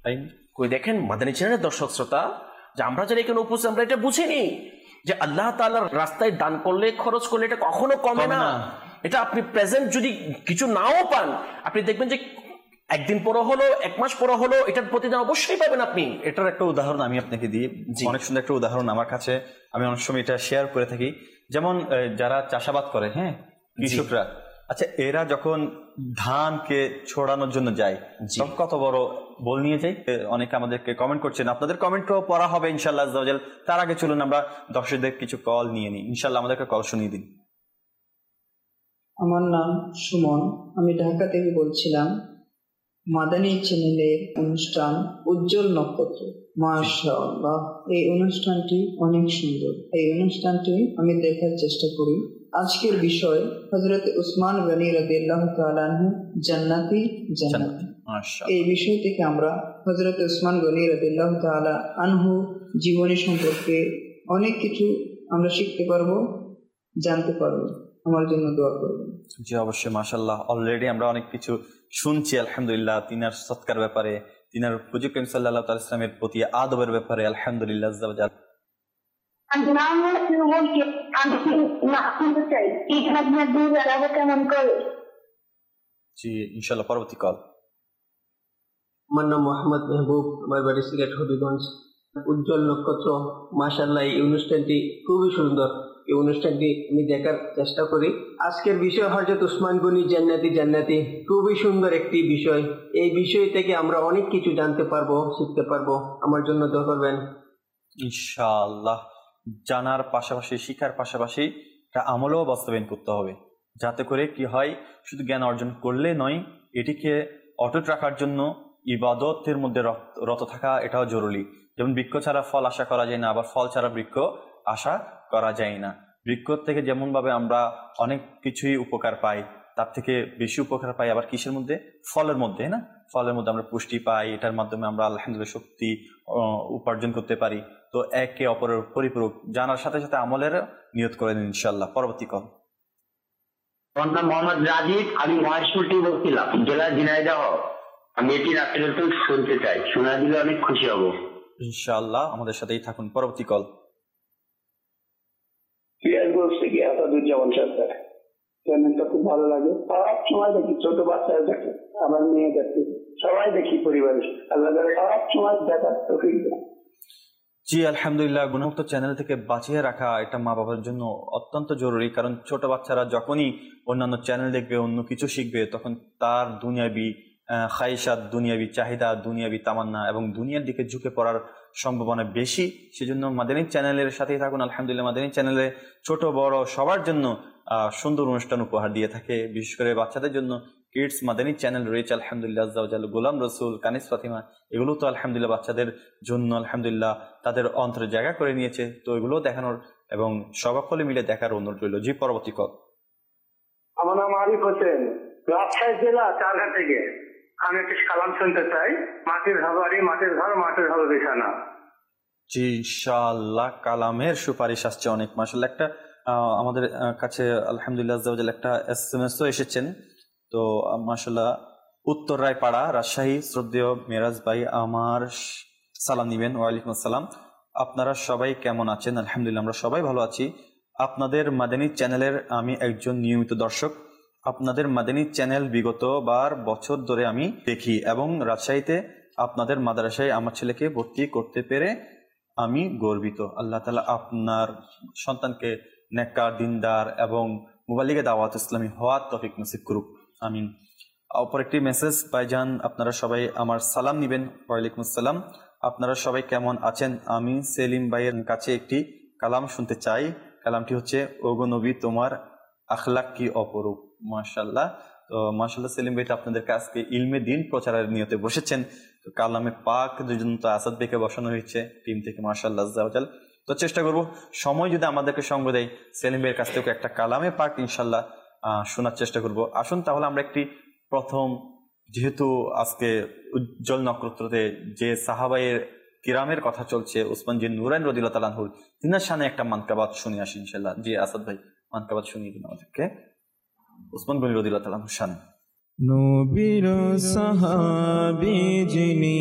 কই দেখেন মাদানী চ্যানেলের দর্শক শ্রোতা, যে আমরা যারা এখানে উপস্থিত আমরা এটা বুঝিনি যে আল্লাহ তাআলার রাস্তায় দান করলে, খরচ করলে এটা কখনো কমে না। এটা আপনি প্রেজেন্ট যদি কিছু নাও পান, আপনি দেখবেন যে একদিন পরে হলো, এক মাস পরে হলো, এটার প্রতিদান অবশ্যই পাবেন আপনি। এটার একটা উদাহরণ আমি আপনাকে দিই, অনেক সুন্দর একটা উদাহরণ আমার কাছে, আমি অনেক সময় এটা শেয়ার করে থাকি। যেমন আহ, যারা চাষাবাদ করে, হ্যাঁ, কৃষকরা, আচ্ছা এরা যখন ধানকে ছড়ানোর জন্য যায় তখন কত বড় বল নিয়ে যায়? অনেকে আমাদেরকে কমেন্ট করছেন, আপনাদের কমেন্টও পড়া হবে ইনশাআল্লাহ আজ্জা ওয়া জাল। তার আগে চলুন আমরা দর্শকদের কিছু কল নিয়ে নিই, ইনশাআল্লাহ আমাদেরকে কল শুনিয়ে দিন। আমার নাম সুমন, আমি ঢাকা থেকে বলছিলাম। মাদানী চ্যানেলের অনুষ্ঠান উজ্জ্বল নক্ষত্র, মাশাআল্লাহ, এই অনুষ্ঠানটি অনেক সুন্দর। এই অনুষ্ঠানটি আমি দেখার চেষ্টা করি। আজকের বিষয় হযরত উসমান গনি রাদিয়াল্লাহু তাআলা আনহু জান্নাতি জান্নাতি। এই বিষয় থেকে আমরা হযরত উসমান গনি রাদিয়াল্লাহু তাআলা আনহু জীবনী সম্পর্কে অনেক কিছু আমরা শিখতে পারবো, জানতে পারবো। আমার জন্য দোয়া করবেন। জি অবশ্যই, মাশাআল্লাহ, অলরেডি আমরা অনেক কিছু শুনছি আলহামদুলিল্লাহ, তিনার সৎকার ব্যাপারে, তিনার হুজুর করিম সাল্লাল্লাহু আলাইহি ওয়াসাল্লামের প্রতি আদবের ব্যাপারে আলহামদুলিল্লাহ আজ্জা ওয়া জাল। জি ইনশাআল্লাহ পরবর্তী কল। আমার নাম মোহাম্মদ মেহবুব, আমার বাড়ি সিলেট হবিগঞ্জ। উজ্জ্বল নক্ষত্র, মাশাআল্লাহ, এই অনুষ্ঠানটি খুবই সুন্দর। এই অনুষ্ঠানটি আমি দেখার চেষ্টা করি। আজকের বিষয় হযরত উসমান গনি জান্নাতি জান্নাতি, খুবই সুন্দর একটি বিষয়। এই বিষয় থেকে আমরা অনেক কিছু জানতে পারবো, শিখতে পারবো। আমার জন্য দোয়া করবেন ইনশাআল্লাহ। জানার পাশাপাশি, শিখার পাশাপাশি এটা আমলও বাস্তবায়ন করতে হবে, যাতে করে কি হয়, শুধু জ্ঞান অর্জন করলে নয়, এটিকে অটুট রাখার জন্য ইবাদতের মধ্যে রত থাকা এটাও জরুরি। যেমন বৃক্ষ ছাড়া ফল আশা করা যায় না, আবার ফল ছাড়া বৃক্ষ আশা করা যায় না। বৃক্ষ থেকে যেমন ভাবে আমরা অনেক কিছুই উপকার পাই, তার থেকে বেশি উপকার পাই আবার কিসের মধ্যে? ফলের মধ্যে, না? ফলের মধ্যে আমরা পুষ্টি পাই, এটার মাধ্যমে আমরা আলহামদুলিল্লাহ শক্তি উপার্জন করতে পারি। তো একে অপরের পরিপূরক, জানার সাথে সাথে আমলের নিয়ত করে দিন ইনশাআল্লাহ। পরবর্তী কল। আমার নাম মোহাম্মদ রাজীব, আমি মহেশপুর থেকে বলছিলাম, জেলা ঝিনাইদহ। আমি এটি রাত্রে শুনতে চাই, শোনা দিলে অনেক খুশি হব ইনশাআল্লাহ। আমাদের সাথেই থাকুন। পরবর্তী কল। চ্যানেলটা খুব ভালো লাগে, সব সময় দেখি, ছোট বাচ্চারা দেখে, আমার মেয়ে দেখে, সবাই দেখি পরিবারের, আল্লাহ সব সময় দেখার তৌফিক দেন। জি আলহামদুলিল্লাহ, গুণমুক্ত চ্যানেল থেকে বাঁচিয়ে রাখা এটা মা বাবার জন্য অত্যন্ত জরুরি। কারণ ছোট বাচ্চারা যখনই অন্যান্য চ্যানেল দেখবে, অন্য কিছু শিখবে, তখন তার দুনিয়াবি খায়সাত, দুনিয়াবি চাহিদা, দুনিয়াবি তামান্না এবং দুনিয়ার দিকে ঝুঁকে পড়ার সম্ভাবনা বেশি। সেজন্য মাদানী চ্যানেলের সাথেই থাকুন। আলহামদুলিল্লাহ, মাদানী চ্যানেলে ছোট বড় সবার জন্য সুন্দর অনুষ্ঠান উপহার দিয়ে থাকে। বিশেষ করে বাচ্চাদের জন্য কিডস মাদানী চ্যানেল রয়েছে আলহামদুলিল্লাহ আজ্জা ওয়া জাল। গোলাম রসুল, কানিস ফাতিমা, এগুলো তো আলহামদুলিল্লাহ বাচ্চাদের জন্য আলহামদুলিল্লাহ তাদের অন্তরে জায়গা করে নিয়েছে। তো এগুলো দেখানোর এবং সবাকলে মিলে দেখার অনুরোধ রইল। জি পরবর্তী কল। আমার নাম আরিফ হোসেন, রাজশাহী জেলা চারঘাট থেকে। আমি একটি কালাম শুনতে চাই, মাটির ঘর বাড়ি, মাটির ঘর, মাটির ঘর বিছানা। জি ইনশাআল্লাহ, কালামের সুপারিশ আসছে অনেক। মাশাআল্লাহ, একটা আমাদের কাছে আলহামদুলিল্লাহ আজ্জা ওয়া জাল একটা এসএমএসও এসেছেন। তো মাশাআল্লাহ, উত্তর রায়পাড়া, রাজশাহী, শ্রদ্ধেয় মেরাজ ভাই আমার সালাম নিবেন। ওয়ালাইকুম আসসালাম। আপনারা সবাই কেমন আছেন? আলহামদুলিল্লাহ আমরা সবাই ভালো আছি। আপনাদের মাদানী চ্যানেলের আমি একজন নিয়মিত দর্শক। আপনাদের মাদানী চ্যানেল বিগত বার বছর ধরে আমি দেখি এবং রাজশাহীতে আপনাদের মাদ্রাসায় আমার ছেলেকে ভর্তি করতে পেরে আমি গর্বিত। আল্লাহ তাআলা আপনার সন্তানকে নেককার, দিনদার এবং মুবাল্লিগে দাওয়াত ইসলামী হওয়ার তৌফিক নসিব করুক, আমিন। অপর একটি মেসেজ, ভাইজান আপনারা সবাই আমার সালাম নিবেন। ওয়ালাইকুম আসসালাম। আপনারা সবাই কেমন আছেন? আমি সেলিম ভাইয়ের কাছে একটি কালাম শুনতে চাই। কালামটি হচ্ছে, ওগো নবী তোমার আখলাক কি অপরূপ। মাশাআল্লাহ। তো মাশাআল্লাহ, সেলিম ভাই আপনাদের কাছে ইলমে দিন প্রচারের নিয়তে বসেছেন। তো কালামে পাক দুজন তো আসাদ ভাইকে বসানো হয়েছে টিম থেকে, মাশাআল্লাহ আজ্জা ওয়া জাল। তো চেষ্টা করব সময় যদি আমাদেরকে সঙ্গ দেয়, সেলিম ভাইয়ের কাছ থেকে একটা কালামে পাক ইনশাআল্লাহ শোনার চেষ্টা করব। আসুন তাহলে আমরা একটি প্রথম, যেহেতু আজকে উজ্জ্বল নক্ষত্রতে যে সাহাবায়ের কিরামের কথা চলছে, উসমান জিন নুরাইন রাদিয়াল্লাহু তাআলা আনহু, তিনার শানে একটা মানকাবাত শুনে আসি ইনশাআল্লাহ। জি আসাদ ভাই, মানকাবাত শুনিয়ে দিন আমাদেরকে উসমান গনি রাদিয়াল্লাহু তাআলা আনহুর শানে। নবীর সাহাবী যিনি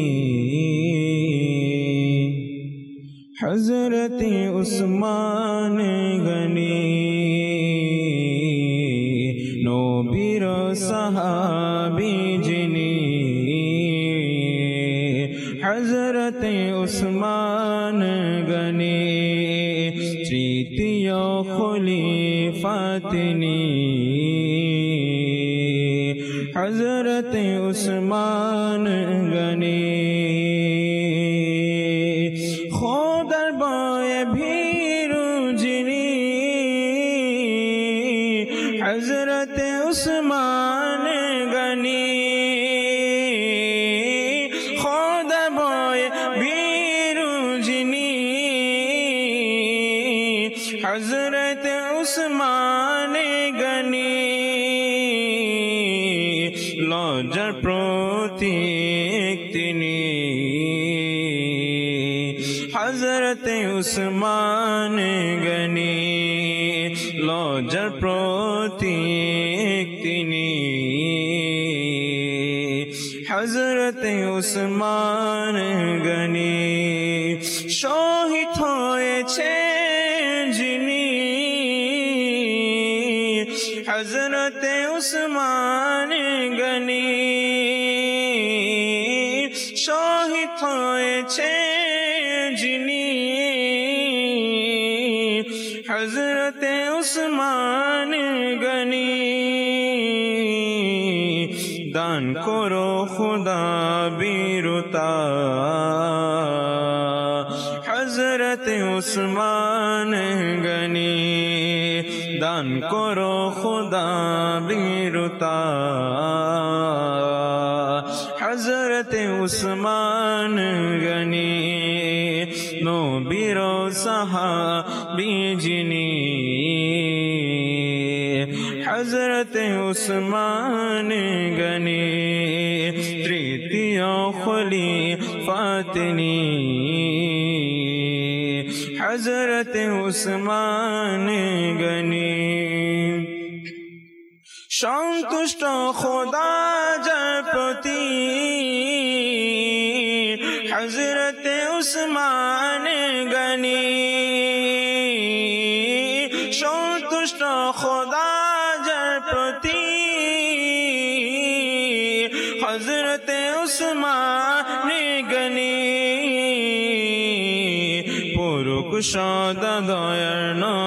হযরত উসমান গনি, নবীর সাহাবী যিনি হযরত উসমান গনি, তৃতীয় খলিফা তিনি হযরত উসমান গনি খোদার বয়ে ভীরু যিনি হযরত উসমান গনি খোদার বয়ে ভীরু যিনি হযরত উসমান গনি লজ্জার প্রতীক তিনি হযরত উসমান গনি লজ্জার প্রতীক তিনি হযরত উসমান গনি শহীদ হয়েছে যিনি হযরত উসমান গনি শহীদ হয়েছে যিনি হযরত উসমান গনি দান করো খুদা বীরতা হযরত উসমান গনি দান করো খুদা বীরতা হযরত উসমান গনি নবীর সাহাবী যিনি হযরত উসমান গনি তৃতীয় খলিফা তিনি হযরত উসমান গনি সন্তুষ্ট খোদা যার প্রতি হযরত উসমান গনি সন্তুষ্ট খোদা যার প্রতি হযরত উসমান গনি পুরুক সদা দয়ার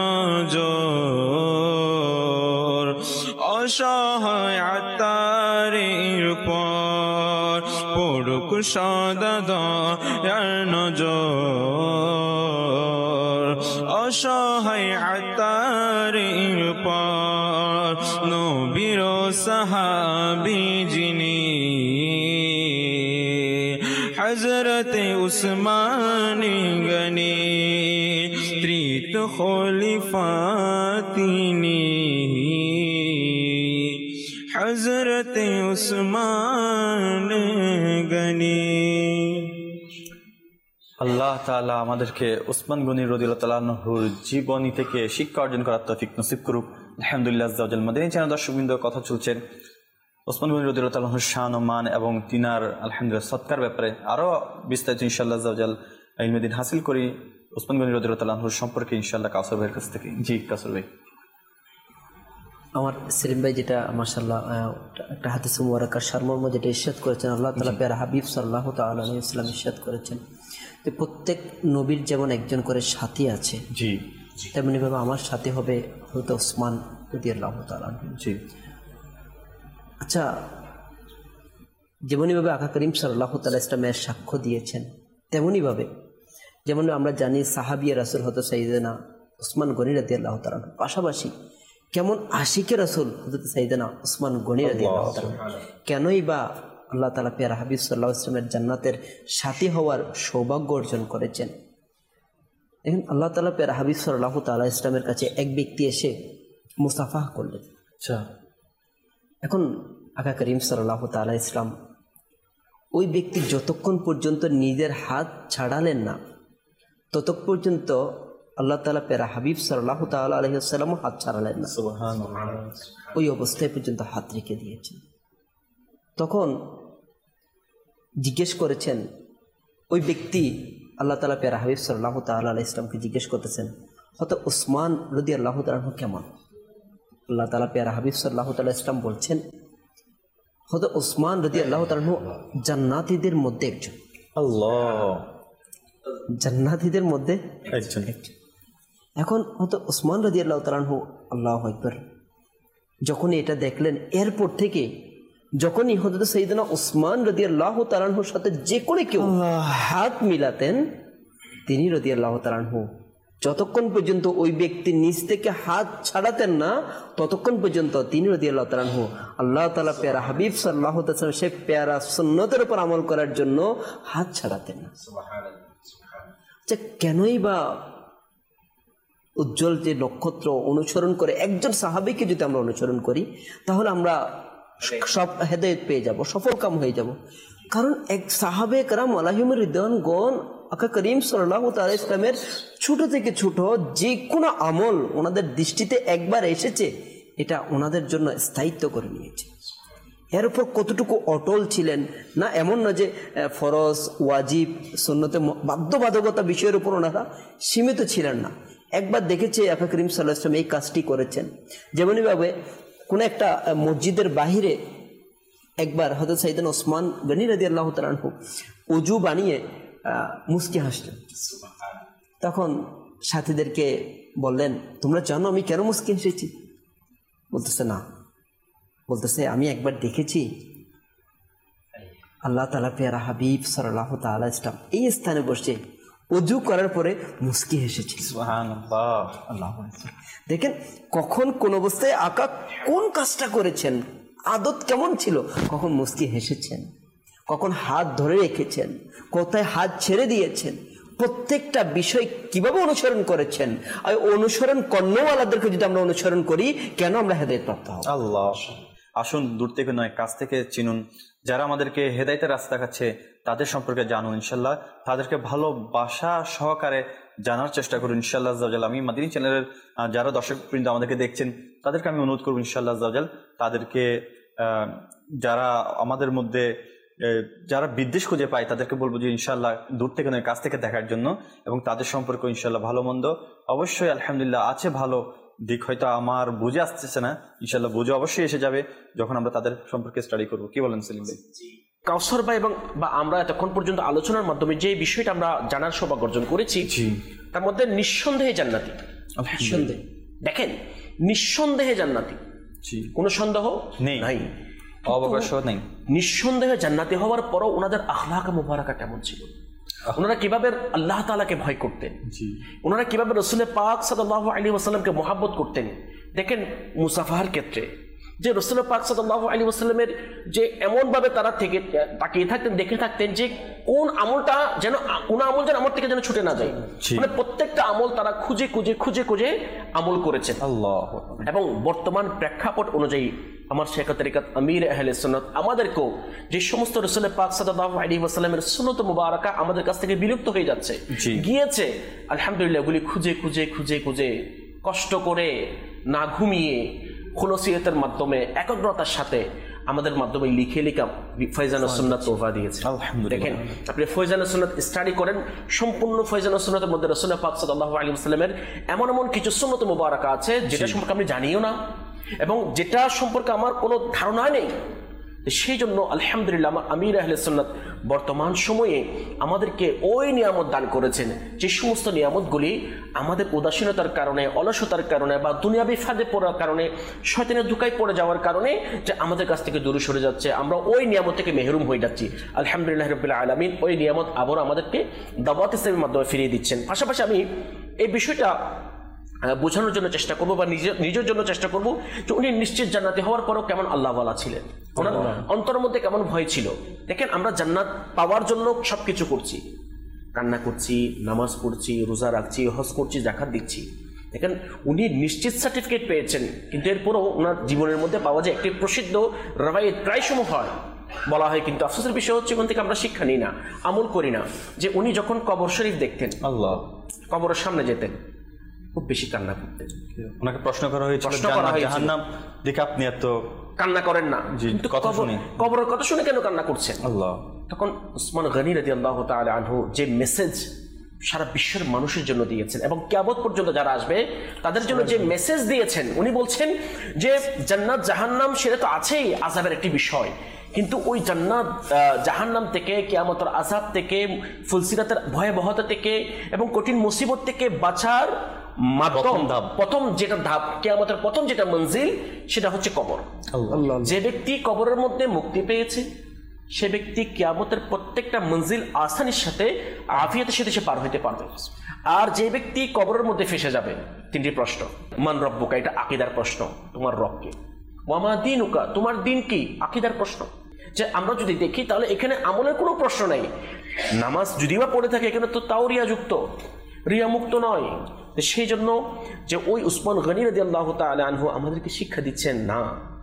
নজর অসহায় আত্মারের উপর পুরুক সদা দয়ার নজর অসহায় আত্মারের উপর নবীর সাহাবী যিনি হযরত উসমান গনি তৃতীয় খলিফা তিনি হযরত উসমান গনি আল্লাহ তাআলা আমাদেরকে উসমান গনি রাদিয়াল্লাহু তাআলা আনহুর জীবনী থেকে শিক্ষা অর্জন করার তৌফিক নসিব করুক। আলহামদুলিল্লাহ আযজা ওয়া জাল। মাদানী চ্যানেল দর্শকবৃন্দ, কথা চলছেন উসমান গনি রাদিয়াল্লাহু তাআলা আনহুর শান ও মান এবং তিনার আলহামদুলিল্লাহ সৎকার ব্যাপারে। আরো বিস্তারিত ইনশাআল্লাহ আযজা ওয়া জাল ইলমে হাসিল করি উসমান গনি রাদিয়াল্লাহু তাআলা আনহুর সম্পর্কে ইনশাআল্লাহ কাউসার ভাইয়ের কাছ থেকে। জি কাউসার ভাই। আমার সেলিম ভাই যেটা মাশাআল্লাহ একটা হাদিস মুবারাকার সারমর্ম যেটা ইরশাদ করেছেন, আল্লাহ তাআলা প্যারা হাবিব সাল্লাল্লাহু তাআলা আলাইহি ওয়াসাল্লাম ইরশাদ করেছেন যে প্রত্যেক নবীর যেমন একজন করে সাথী আছে, জি তেমনি ভাবে আমার সাথী হবে হযরত ওসমান রাদিয়াল্লাহু তাআলা। জি আচ্ছা, যেমনই ভাবে আকা করিম সাল্লাল্লাহু তাআলা ইসলামের সাক্ষ্য দিয়েছেন, তেমনি ভাবে যেমন আমরা জানি সাহাবিয়ে রাসূল হযরত সাইয়েদনা ওসমান গনি রাদিয়াল্লাহু তাআলা, পাশাপাশি কেমন আশিকে রাসূল হযরত সাইয়েদনা ওসমান গনি রাদিয়াল্লাহু তাআলা কেনই বা আল্লাহ তাআলা প্যারা হাবিব সাল্লাল্লাহু আলাইহি ওয়াসাল্লামের জান্নাতের সাথী হওয়ার সৌভাগ্য অর্জন করেছেন। এখন আল্লাহ তাআলা প্যারা হাবিব সাল্লাল্লাহু তাআলা ইসলামের কাছে এক ব্যক্তি এসে মুসাফাহ করলেন। আচ্ছা, এখন আকা করিম সাল্লাল্লাহু তাআলা ইসলাম ওই ব্যক্তি যতক্ষণ পর্যন্ত নিজের হাত ছাড়ালেন না, ততক্ষণ পর্যন্ত আল্লাহ তাআলা প্যারা হাবিব সাল্লাল্লাহু তাআলা আলাইহি ওয়াসাল্লাম হাত ছাড়ালেন না। সুবহানাল্লাহ। ওই অবস্থায় পর্যন্ত হাত রেখে দিয়েছেন। তখন জিজ্ঞেস করেছেন ওই ব্যক্তি, আল্লাহ তাআলা প্যারা হাবিব সাল্লাল্লাহু তাআলা আলাইহি ইসলামকে জিজ্ঞেস করতেছেন হয়তো ওসমান রাদিয়াল্লাহু তাআলা কেমন? আল্লাহ তাআলা প্যারা হাবিব সাল্লাল্লাহু তাআলা ইসলাম বলছেন হয়তো ওসমান রাদিয়াল্লাহু তাআলা জান্নাতীদের মধ্যে একজন। আল্লাহ, জান্নাতীদের মধ্যে একজন। এখন হয়তো ওসমান রাদিয়াল্লাহু তাআলা আনহু, আল্লাহু আকবার, যখন এটা দেখলেন এরপর থেকে যখনই হযরত সাইয়েদনা ওসমান রাদিয়াল্লাহু তাআলা আনহুর সাথে যে করে কেউ হাত মিলাতেন, তিনি রাদিয়াল্লাহু তাআলা আনহু যতক্ষণ পর্যন্ত ওই ব্যক্তি নিজ থেকে হাত ছাড়াতেন না, ততক্ষণ পর্যন্ত তিনি রাদিয়াল্লাহু তাআলা আনহু আল্লাহ তাআলা প্যারা হাবিব সাল্লাল্লাহু আলাইহি ওয়াসাল্লাম সে প্যারা সুন্নতের উপর আমল করার জন্য হাত ছাড়াতেন না। আচ্ছা, কেনই বা উজ্জ্বল যে নক্ষত্র অনুসরণ করে একজন সাহাবীকে যদি আমরা অনুসরণ করি, তাহলে আমরা সব হেদায়েত পেয়ে যাব, সফল কাম হয়ে যাব। কারণ এক সাহাবে কেরাম আলাইহিম রিদওয়ানগণ আকা করিম সাল্লাল্লাহু তাআলা ইসলামের ছোট থেকে ছোট যে কোনো আমল ওনাদের দৃষ্টিতে একবার এসেছে, এটা ওনাদের জন্য স্থায়িত্ব করে নিয়েছে। এর উপর কতটুকু অটল ছিলেন না, এমন না যে ফরজ, ওয়াজিব, সুন্নতে বাধ্যবাধকতা বিষয়ের উপর ওনারা সীমিত ছিলেন না। একবার দেখেছে আকা করিম সাল্লাল্লাহু আলাইহি ওয়াসাল্লাম এই কাজটি করেছেন। যেমনইভাবে কোনো একটা মসজিদের বাহিরে একবার হযরত সাইয়েদনা ওসমান গনি রাদিয়াল্লাহু তাআলা আনহু ওযু বানিয়ে মুস্কি হাসলেন। তখন সাথীদেরকে বললেন, তোমরা জানো আমি কেন মুস্কি হেসেছি? বলতেছে না, বলতেছে আমি একবার দেখেছি আল্লাহ তাআলা প্যারা হাবিব সাল্লাল্লাহু তাআলা ইসলাম এই স্থানে বসে ওযু করার পরে মুস্কি হেসেছি। সুবহানাল্লাহ। আল্লাহু আকবার। দেখেন কখন কোন অবস্থায় আকা কোন কাজটা করেছেন, আদত কেমন ছিল, কখন মুস্কি হেসেছেন, কখন হাত ধরে রেখেছেন, কোথায় হাত ছেড়ে দিয়েছেন, প্রত্যেকটা বিষয় কিভাবে অনুসরণ করেছেন। আর অনুসরণ কর্ণওয়ালাদেরকে যদি আমরা অনুসরণ করি, কেন আমরা হেদায়েত প্রাপ্ত হব? আল্লাহ, আসুন দূর থেকে নয় কাছ থেকে চিনুন। যারা আমাদেরকে হেদায়েতের রাস্তা দেখাচ্ছে তাদের সম্পর্কে জানুন ইনশাল্লাহ, তাদেরকে ভালোবাসা সহকারে জানার চেষ্টা করুন ইনশাআল্লাহ আযওয়াজাল। আমি মাদিনী চ্যানেলের যারা দর্শকবৃন্দ আমাদেরকে দেখছেন তাদেরকে আমি অনুরোধ করব ইনশাআল্লাহ আযওয়াজাল, তাদেরকে যারা আমাদের মধ্যে যারা বিদ্বেষ খুঁজে পায় তাদেরকে বলবো যে ইনশাআল্লাহ দূর থেকে নয় কাছ থেকে দেখার জন্য, এবং তাদের সম্পর্কে ইনশাআল্লাহ ভালো মন্দ অবশ্যই আলহামদুলিল্লাহ আছে, ভালো দিক হয়তো আমার বুঝে আসতেছে না, ইনশাআল্লাহ বুঝে অবশ্যই এসে যাবে যখন আমরা তাদের সম্পর্কে স্টাডি করবো। কি বলেন সেলিম ভাই? কাউসার ভাই এবং বা আমরা এতক্ষণ পর্যন্ত আলোচনার মাধ্যমে যে বিষয়টা আমরা জানার সৌভাগ্য অর্জন করেছি, তার মধ্যে নিঃসন্দেহে জান্নাতি। নিঃসন্দেহে দেখেন, নিঃসন্দেহে জান্নাতি, কোনো সন্দেহ নেই, নাই, অবকাশ নেই। নিঃসন্দেহে জান্নাতি হওয়ার পরও ওনাদের আখলাক মুবারাকা কেমন ছিল, ওনারা কিভাবে আল্লাহ তাআলাকে ভয় করতেন, ওনারা কিভাবে রাসূল পাক সাল্লাল্লাহু আলাইহি ওয়াসাল্লামকে মহব্বত করতেন। দেখেন মুসাফাহার ক্ষেত্রে যে রাসূল পাক সাল্লাল্লাহু আলাইহি ওয়াসাল্লামের যে এমন ভাবে তারা থেকে তাকিয়ে থাকতেন, দেখে থাকতেন যে কোন আমলটা যেন কোন আমল যেন আমার থেকে যেন ছুটে না যায়, মানে প্রত্যেকটা আমল তারা খুঁজে খুঁজে খুঁজে খুঁজে আমল করেছেন। আল্লাহ। এবং বর্তমান প্রেক্ষাপট অনুযায়ী আমার শেখ তরিকাত আমির আহলে সুন্নাত আমাদেরকেও যে সমস্ত রাসূল পাক সাল্লাল্লাহু আলাইহি ওয়াসাল্লামের সুন্নত মুবারাকা আমাদের কাছ থেকে বিলুপ্ত হয়ে যাচ্ছে গিয়েছে, আলহামদুলিল্লাহ এগুলি খুঁজে খুঁজে খুঁজে খুঁজে কষ্ট করে না ঘুমিয়ে খুলসিয়তের মাধ্যমে একাগ্রতার সাথে আমাদের মাধ্যমে লিখে লিখা ফয়জানুস সুন্নাত তোফা দিয়েছে। দেখেন আপনি ফয়জানুস সুন্নাত স্টাডি করেন, সম্পূর্ণ ফয়জানুস সুন্নাতের মধ্যে রাসূল পাক সাল্লাল্লাহু আলাইহি ওয়াসাল্লামের এমন এমন কিছু সুন্নত মুবারাকা আছে যেটা সম্পর্কে আমি জানিও না এবং যেটা সম্পর্কে আমার কোনো ধারণা নেই। সেই জন্য আলহামদুলিল্লাহ আমার আমির আহলে সুন্নাত বর্তমান সময়ে আমাদেরকে ওই নিয়ামত দান করেছেন যে সমস্ত নিয়ামতগুলি আমাদের উদাসীনতার কারণে, অলসতার কারণে বা দুনিয়াবি ফাঁদে পড়ার কারণে, শয়তানের ধোঁকায় পড়ে যাওয়ার কারণে যে আমাদের কাছ থেকে দূরে সরে যাচ্ছে, আমরা ওই নিয়ামত থেকে মেহরুম হয়ে যাচ্ছি। আলহামদুলিল্লাহ রাব্বিল আলামিন ওই নিয়ামত আবার আমাদেরকে দাওয়াত ইসলামের মাধ্যমে ফিরিয়ে দিচ্ছেন। পাশাপাশি আমি এই বিষয়টা বোঝানোর জন্য চেষ্টা করবো বা নিজের নিজের জন্য চেষ্টা করবো যে উনি নিশ্চিত জান্নাতি হওয়ার পরও কেমন আল্লাহওয়ালা ছিলেন, ওনার অন্তরের মধ্যে কেমন ভয় ছিল। দেখেন আমরা জান্নাত পাওয়ার জন্য সবকিছু করছি, কান্না করছি, নামাজ পড়ছি, রোজা রাখছি, হজ করছি, যাকাত দিচ্ছি। দেখেন উনি নিশ্চিত সার্টিফিকেট পেয়েছেন, কিন্তু এরপরও ওনার জীবনের মধ্যে পাওয়া যায় একটি প্রসিদ্ধ রাওয়ায়াত প্রায় সময় হয় বলা হয়, কিন্তু আফসোসের বিষয় হচ্ছে ওখান থেকে আমরা শিক্ষা নিই না, আমল করি না, যে উনি যখন কবর শরীফ দেখতেন, আল্লাহ কবরের সামনে যেতেন, খুব বেশি কান্না করতেন। ওনাকে প্রশ্ন করা হয়েছিল জাহান্নাম দেখে আপনি এত কান্না করেন না, কিন্তু কবরের কথা শুনে কেন কান্না করছেন? আল্লাহ। তখন উসমান গনি রাদিয়াল্লাহু তাআলা আনহু যে মেসেজ সারা বিশ্বের মানুষের জন্য দিয়েছেন এবং কিয়ামত পর্যন্ত যারা আসবে তাদের জন্য যে মেসেজ দিয়েছেন, উনি বলছেন যে জান্নাত জাহান্নাম সেটা তো আছেই আযাবের একটি বিষয়, কিন্তু ওই জান্নাত জাহান্নাম থেকে, কিয়ামতের আযাব থেকে, ফুলসিরাতের ভয়াবহতা থেকে এবং কঠিন মুসিবত থেকে বাঁচার মাধ্যম, প্রথম যেটা ধাপ, কিয়ামতের প্রথম যেটা মঞ্জিল, সেটা হচ্ছে কবর। যে ব্যক্তি কবরের মধ্যে মুক্তি পেয়েছে সে ব্যক্তি কিয়ামতের প্রত্যেকটা মঞ্জিল আসানির সাথে আফিয়াতের সাথে সে পার হইতে পারবে। আর যে ব্যক্তি কবরের মধ্যে ফেসে যাবে, তিনটি প্রশ্ন, মান রব্বুকা, এটা আকীদার প্রশ্ন, তোমার রব কে, ওয়া মা দীনুকা, তোমার দিন কি, আকীদার প্রশ্ন। যে আমরা যদি দেখি তাহলে এখানে আমলের কোনো প্রশ্ন নেই। নামাজ যদিও বা পড়ে থাকে এখানে তো তাও রিয়া যুক্ত, রিয়া মুক্ত নয়। সেই জন্য যে ওই উসমান গনি রাদিয়াল্লাহু তাআলা আনহু আমাদেরকে শিক্ষা দিচ্ছেন, না,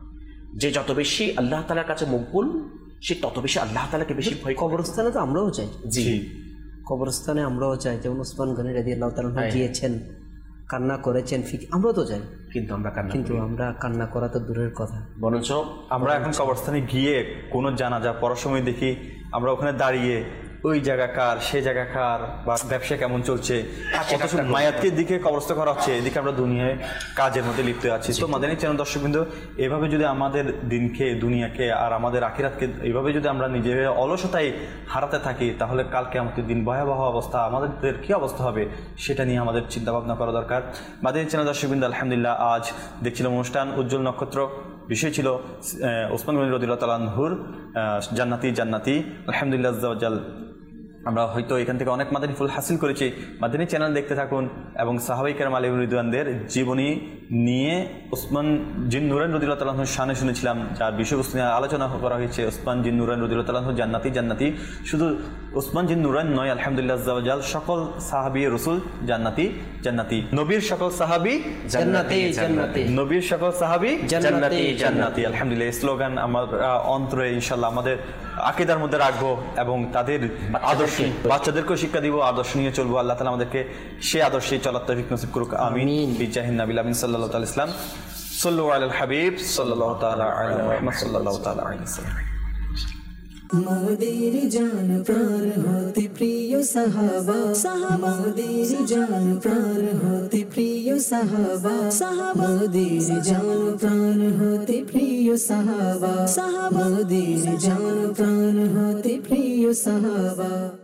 যে যত বেশি আল্লাহ তাআলার কাছে মকবুল সে তত বেশি আল্লাহ তাআলাকে বেশি ভয়। কবরস্থানে তো আমরাও চাই, জি, কবরস্থানে আমরাও চাই, যেমন উসমান গনি রাদিয়াল্লাহু তাআলা গিয়েছেন, কান্না করেছেন, আমরাও তো চাই, কিন্তু আমরা কান্না কিন্তু আমরা কান্না করা তো দূরের কথা, বরঞ্চ আমরা এখন কবরস্থানে গিয়ে কোনো জানাজা পড়ার সময় দেখি আমরা ওখানে দাঁড়িয়ে ওই জায়গাকার সে জায়গাকার বা ব্যবসা কেমন চলছে, মায়াতকে দিকে কবরস্থ করা হচ্ছে, এদিকে আমরা দুনিয়ায় কাজের মধ্যে লিপ্ত আছি। তো মাদানী চ্যানেল দর্শকবৃন্দ, এভাবে যদি আমাদের দিনকে, দুনিয়াকে আর আমাদের আখিরাতকে এইভাবে যদি আমরা নিজের অলসতায় হারাতে থাকি, তাহলে কালকে আমাদের দিন ভয়াবহ অবস্থা, আমাদের কি অবস্থা হবে সেটা নিয়ে আমাদের চিন্তা ভাবনা করা দরকার। মাদানী চ্যানেল দর্শকবৃন্দ, আলহামদুলিল্লাহ আজ দেখছিলাম অনুষ্ঠান উজ্জ্বল নক্ষত্র, বিষয় ছিল উসমান গনি রাদিয়াল্লাহু তাআলা আনহুর জান্নাতি জান্নাতি। আলহামদুলিল্লাহ আজ্জা ওয়া জাল, আমরা হয়তো এখান থেকে অনেক মাদানী ফুল হাসিল করেছি। মাদানী চ্যানেল দেখতে থাকুন এবং সাহাবায়ে কেরাম আলাইহিম রিদওয়ানদের জীবনী নিয়ে উসমান জিন নুরাইন রাদিয়াল্লাহু তাআলা আনহুর শানে শুনেছিলাম, যার বিষয়বস্তু নিয়ে আলোচনা করা হয়েছে উসমান জিন নুরাইন রাদিয়াল্লাহু তাআলা আনহু জান্নাতি জান্নাতি। শুধু উসমান জিন নুরাইন নয়, আলহামদুলিল্লাহ আজ্জা ওয়া জাল, সকল সাহাবী রাসূল জান্নাতি জান্নাতি, নবীর সকল সাহাবী জান্নাতি জান্নাতি, নবীর সকল সাহাবী জান্নাতি জান্নাতি। আলহামদুলিল্লাহ এই স্লোগান আমার অন্তরে ইনশাআল্লাহ আমাদের আকীদার মধ্যে রাখবো এবং তাদের আদর্শ বাচ্চাদেরকেও শিক্ষা দিব, আদর্শ নিয়ে চলবো। আল্লাহ তাআলা আমাদেরকে সে আদর্শে চলার তৌফিক নসিব করুক, আমিন। বিজাহিন নবী আমিন সাল্লাল্লাহু আলাইহি ওয়াসাল্লাম, সাল্লু আলাল হাবিব সাল্লাল্লাহু তাআলা আলাইহি মুহাম্মদ সাল্লাল্লাহু তাআলা আলাইহি ওয়াসাল্লাম। মোদের জান প্রাণ হতে প্রিয় সাহাবা, সাহাবা মোদের জান প্রাণ হতে প্রিয় সাহাবা, সাহাবা মোদের জান প্রাণ হতে প্রিয় সাহাবা, সাহাবা মোদের জান প্রাণ হতে প্রিয় সাহাবা।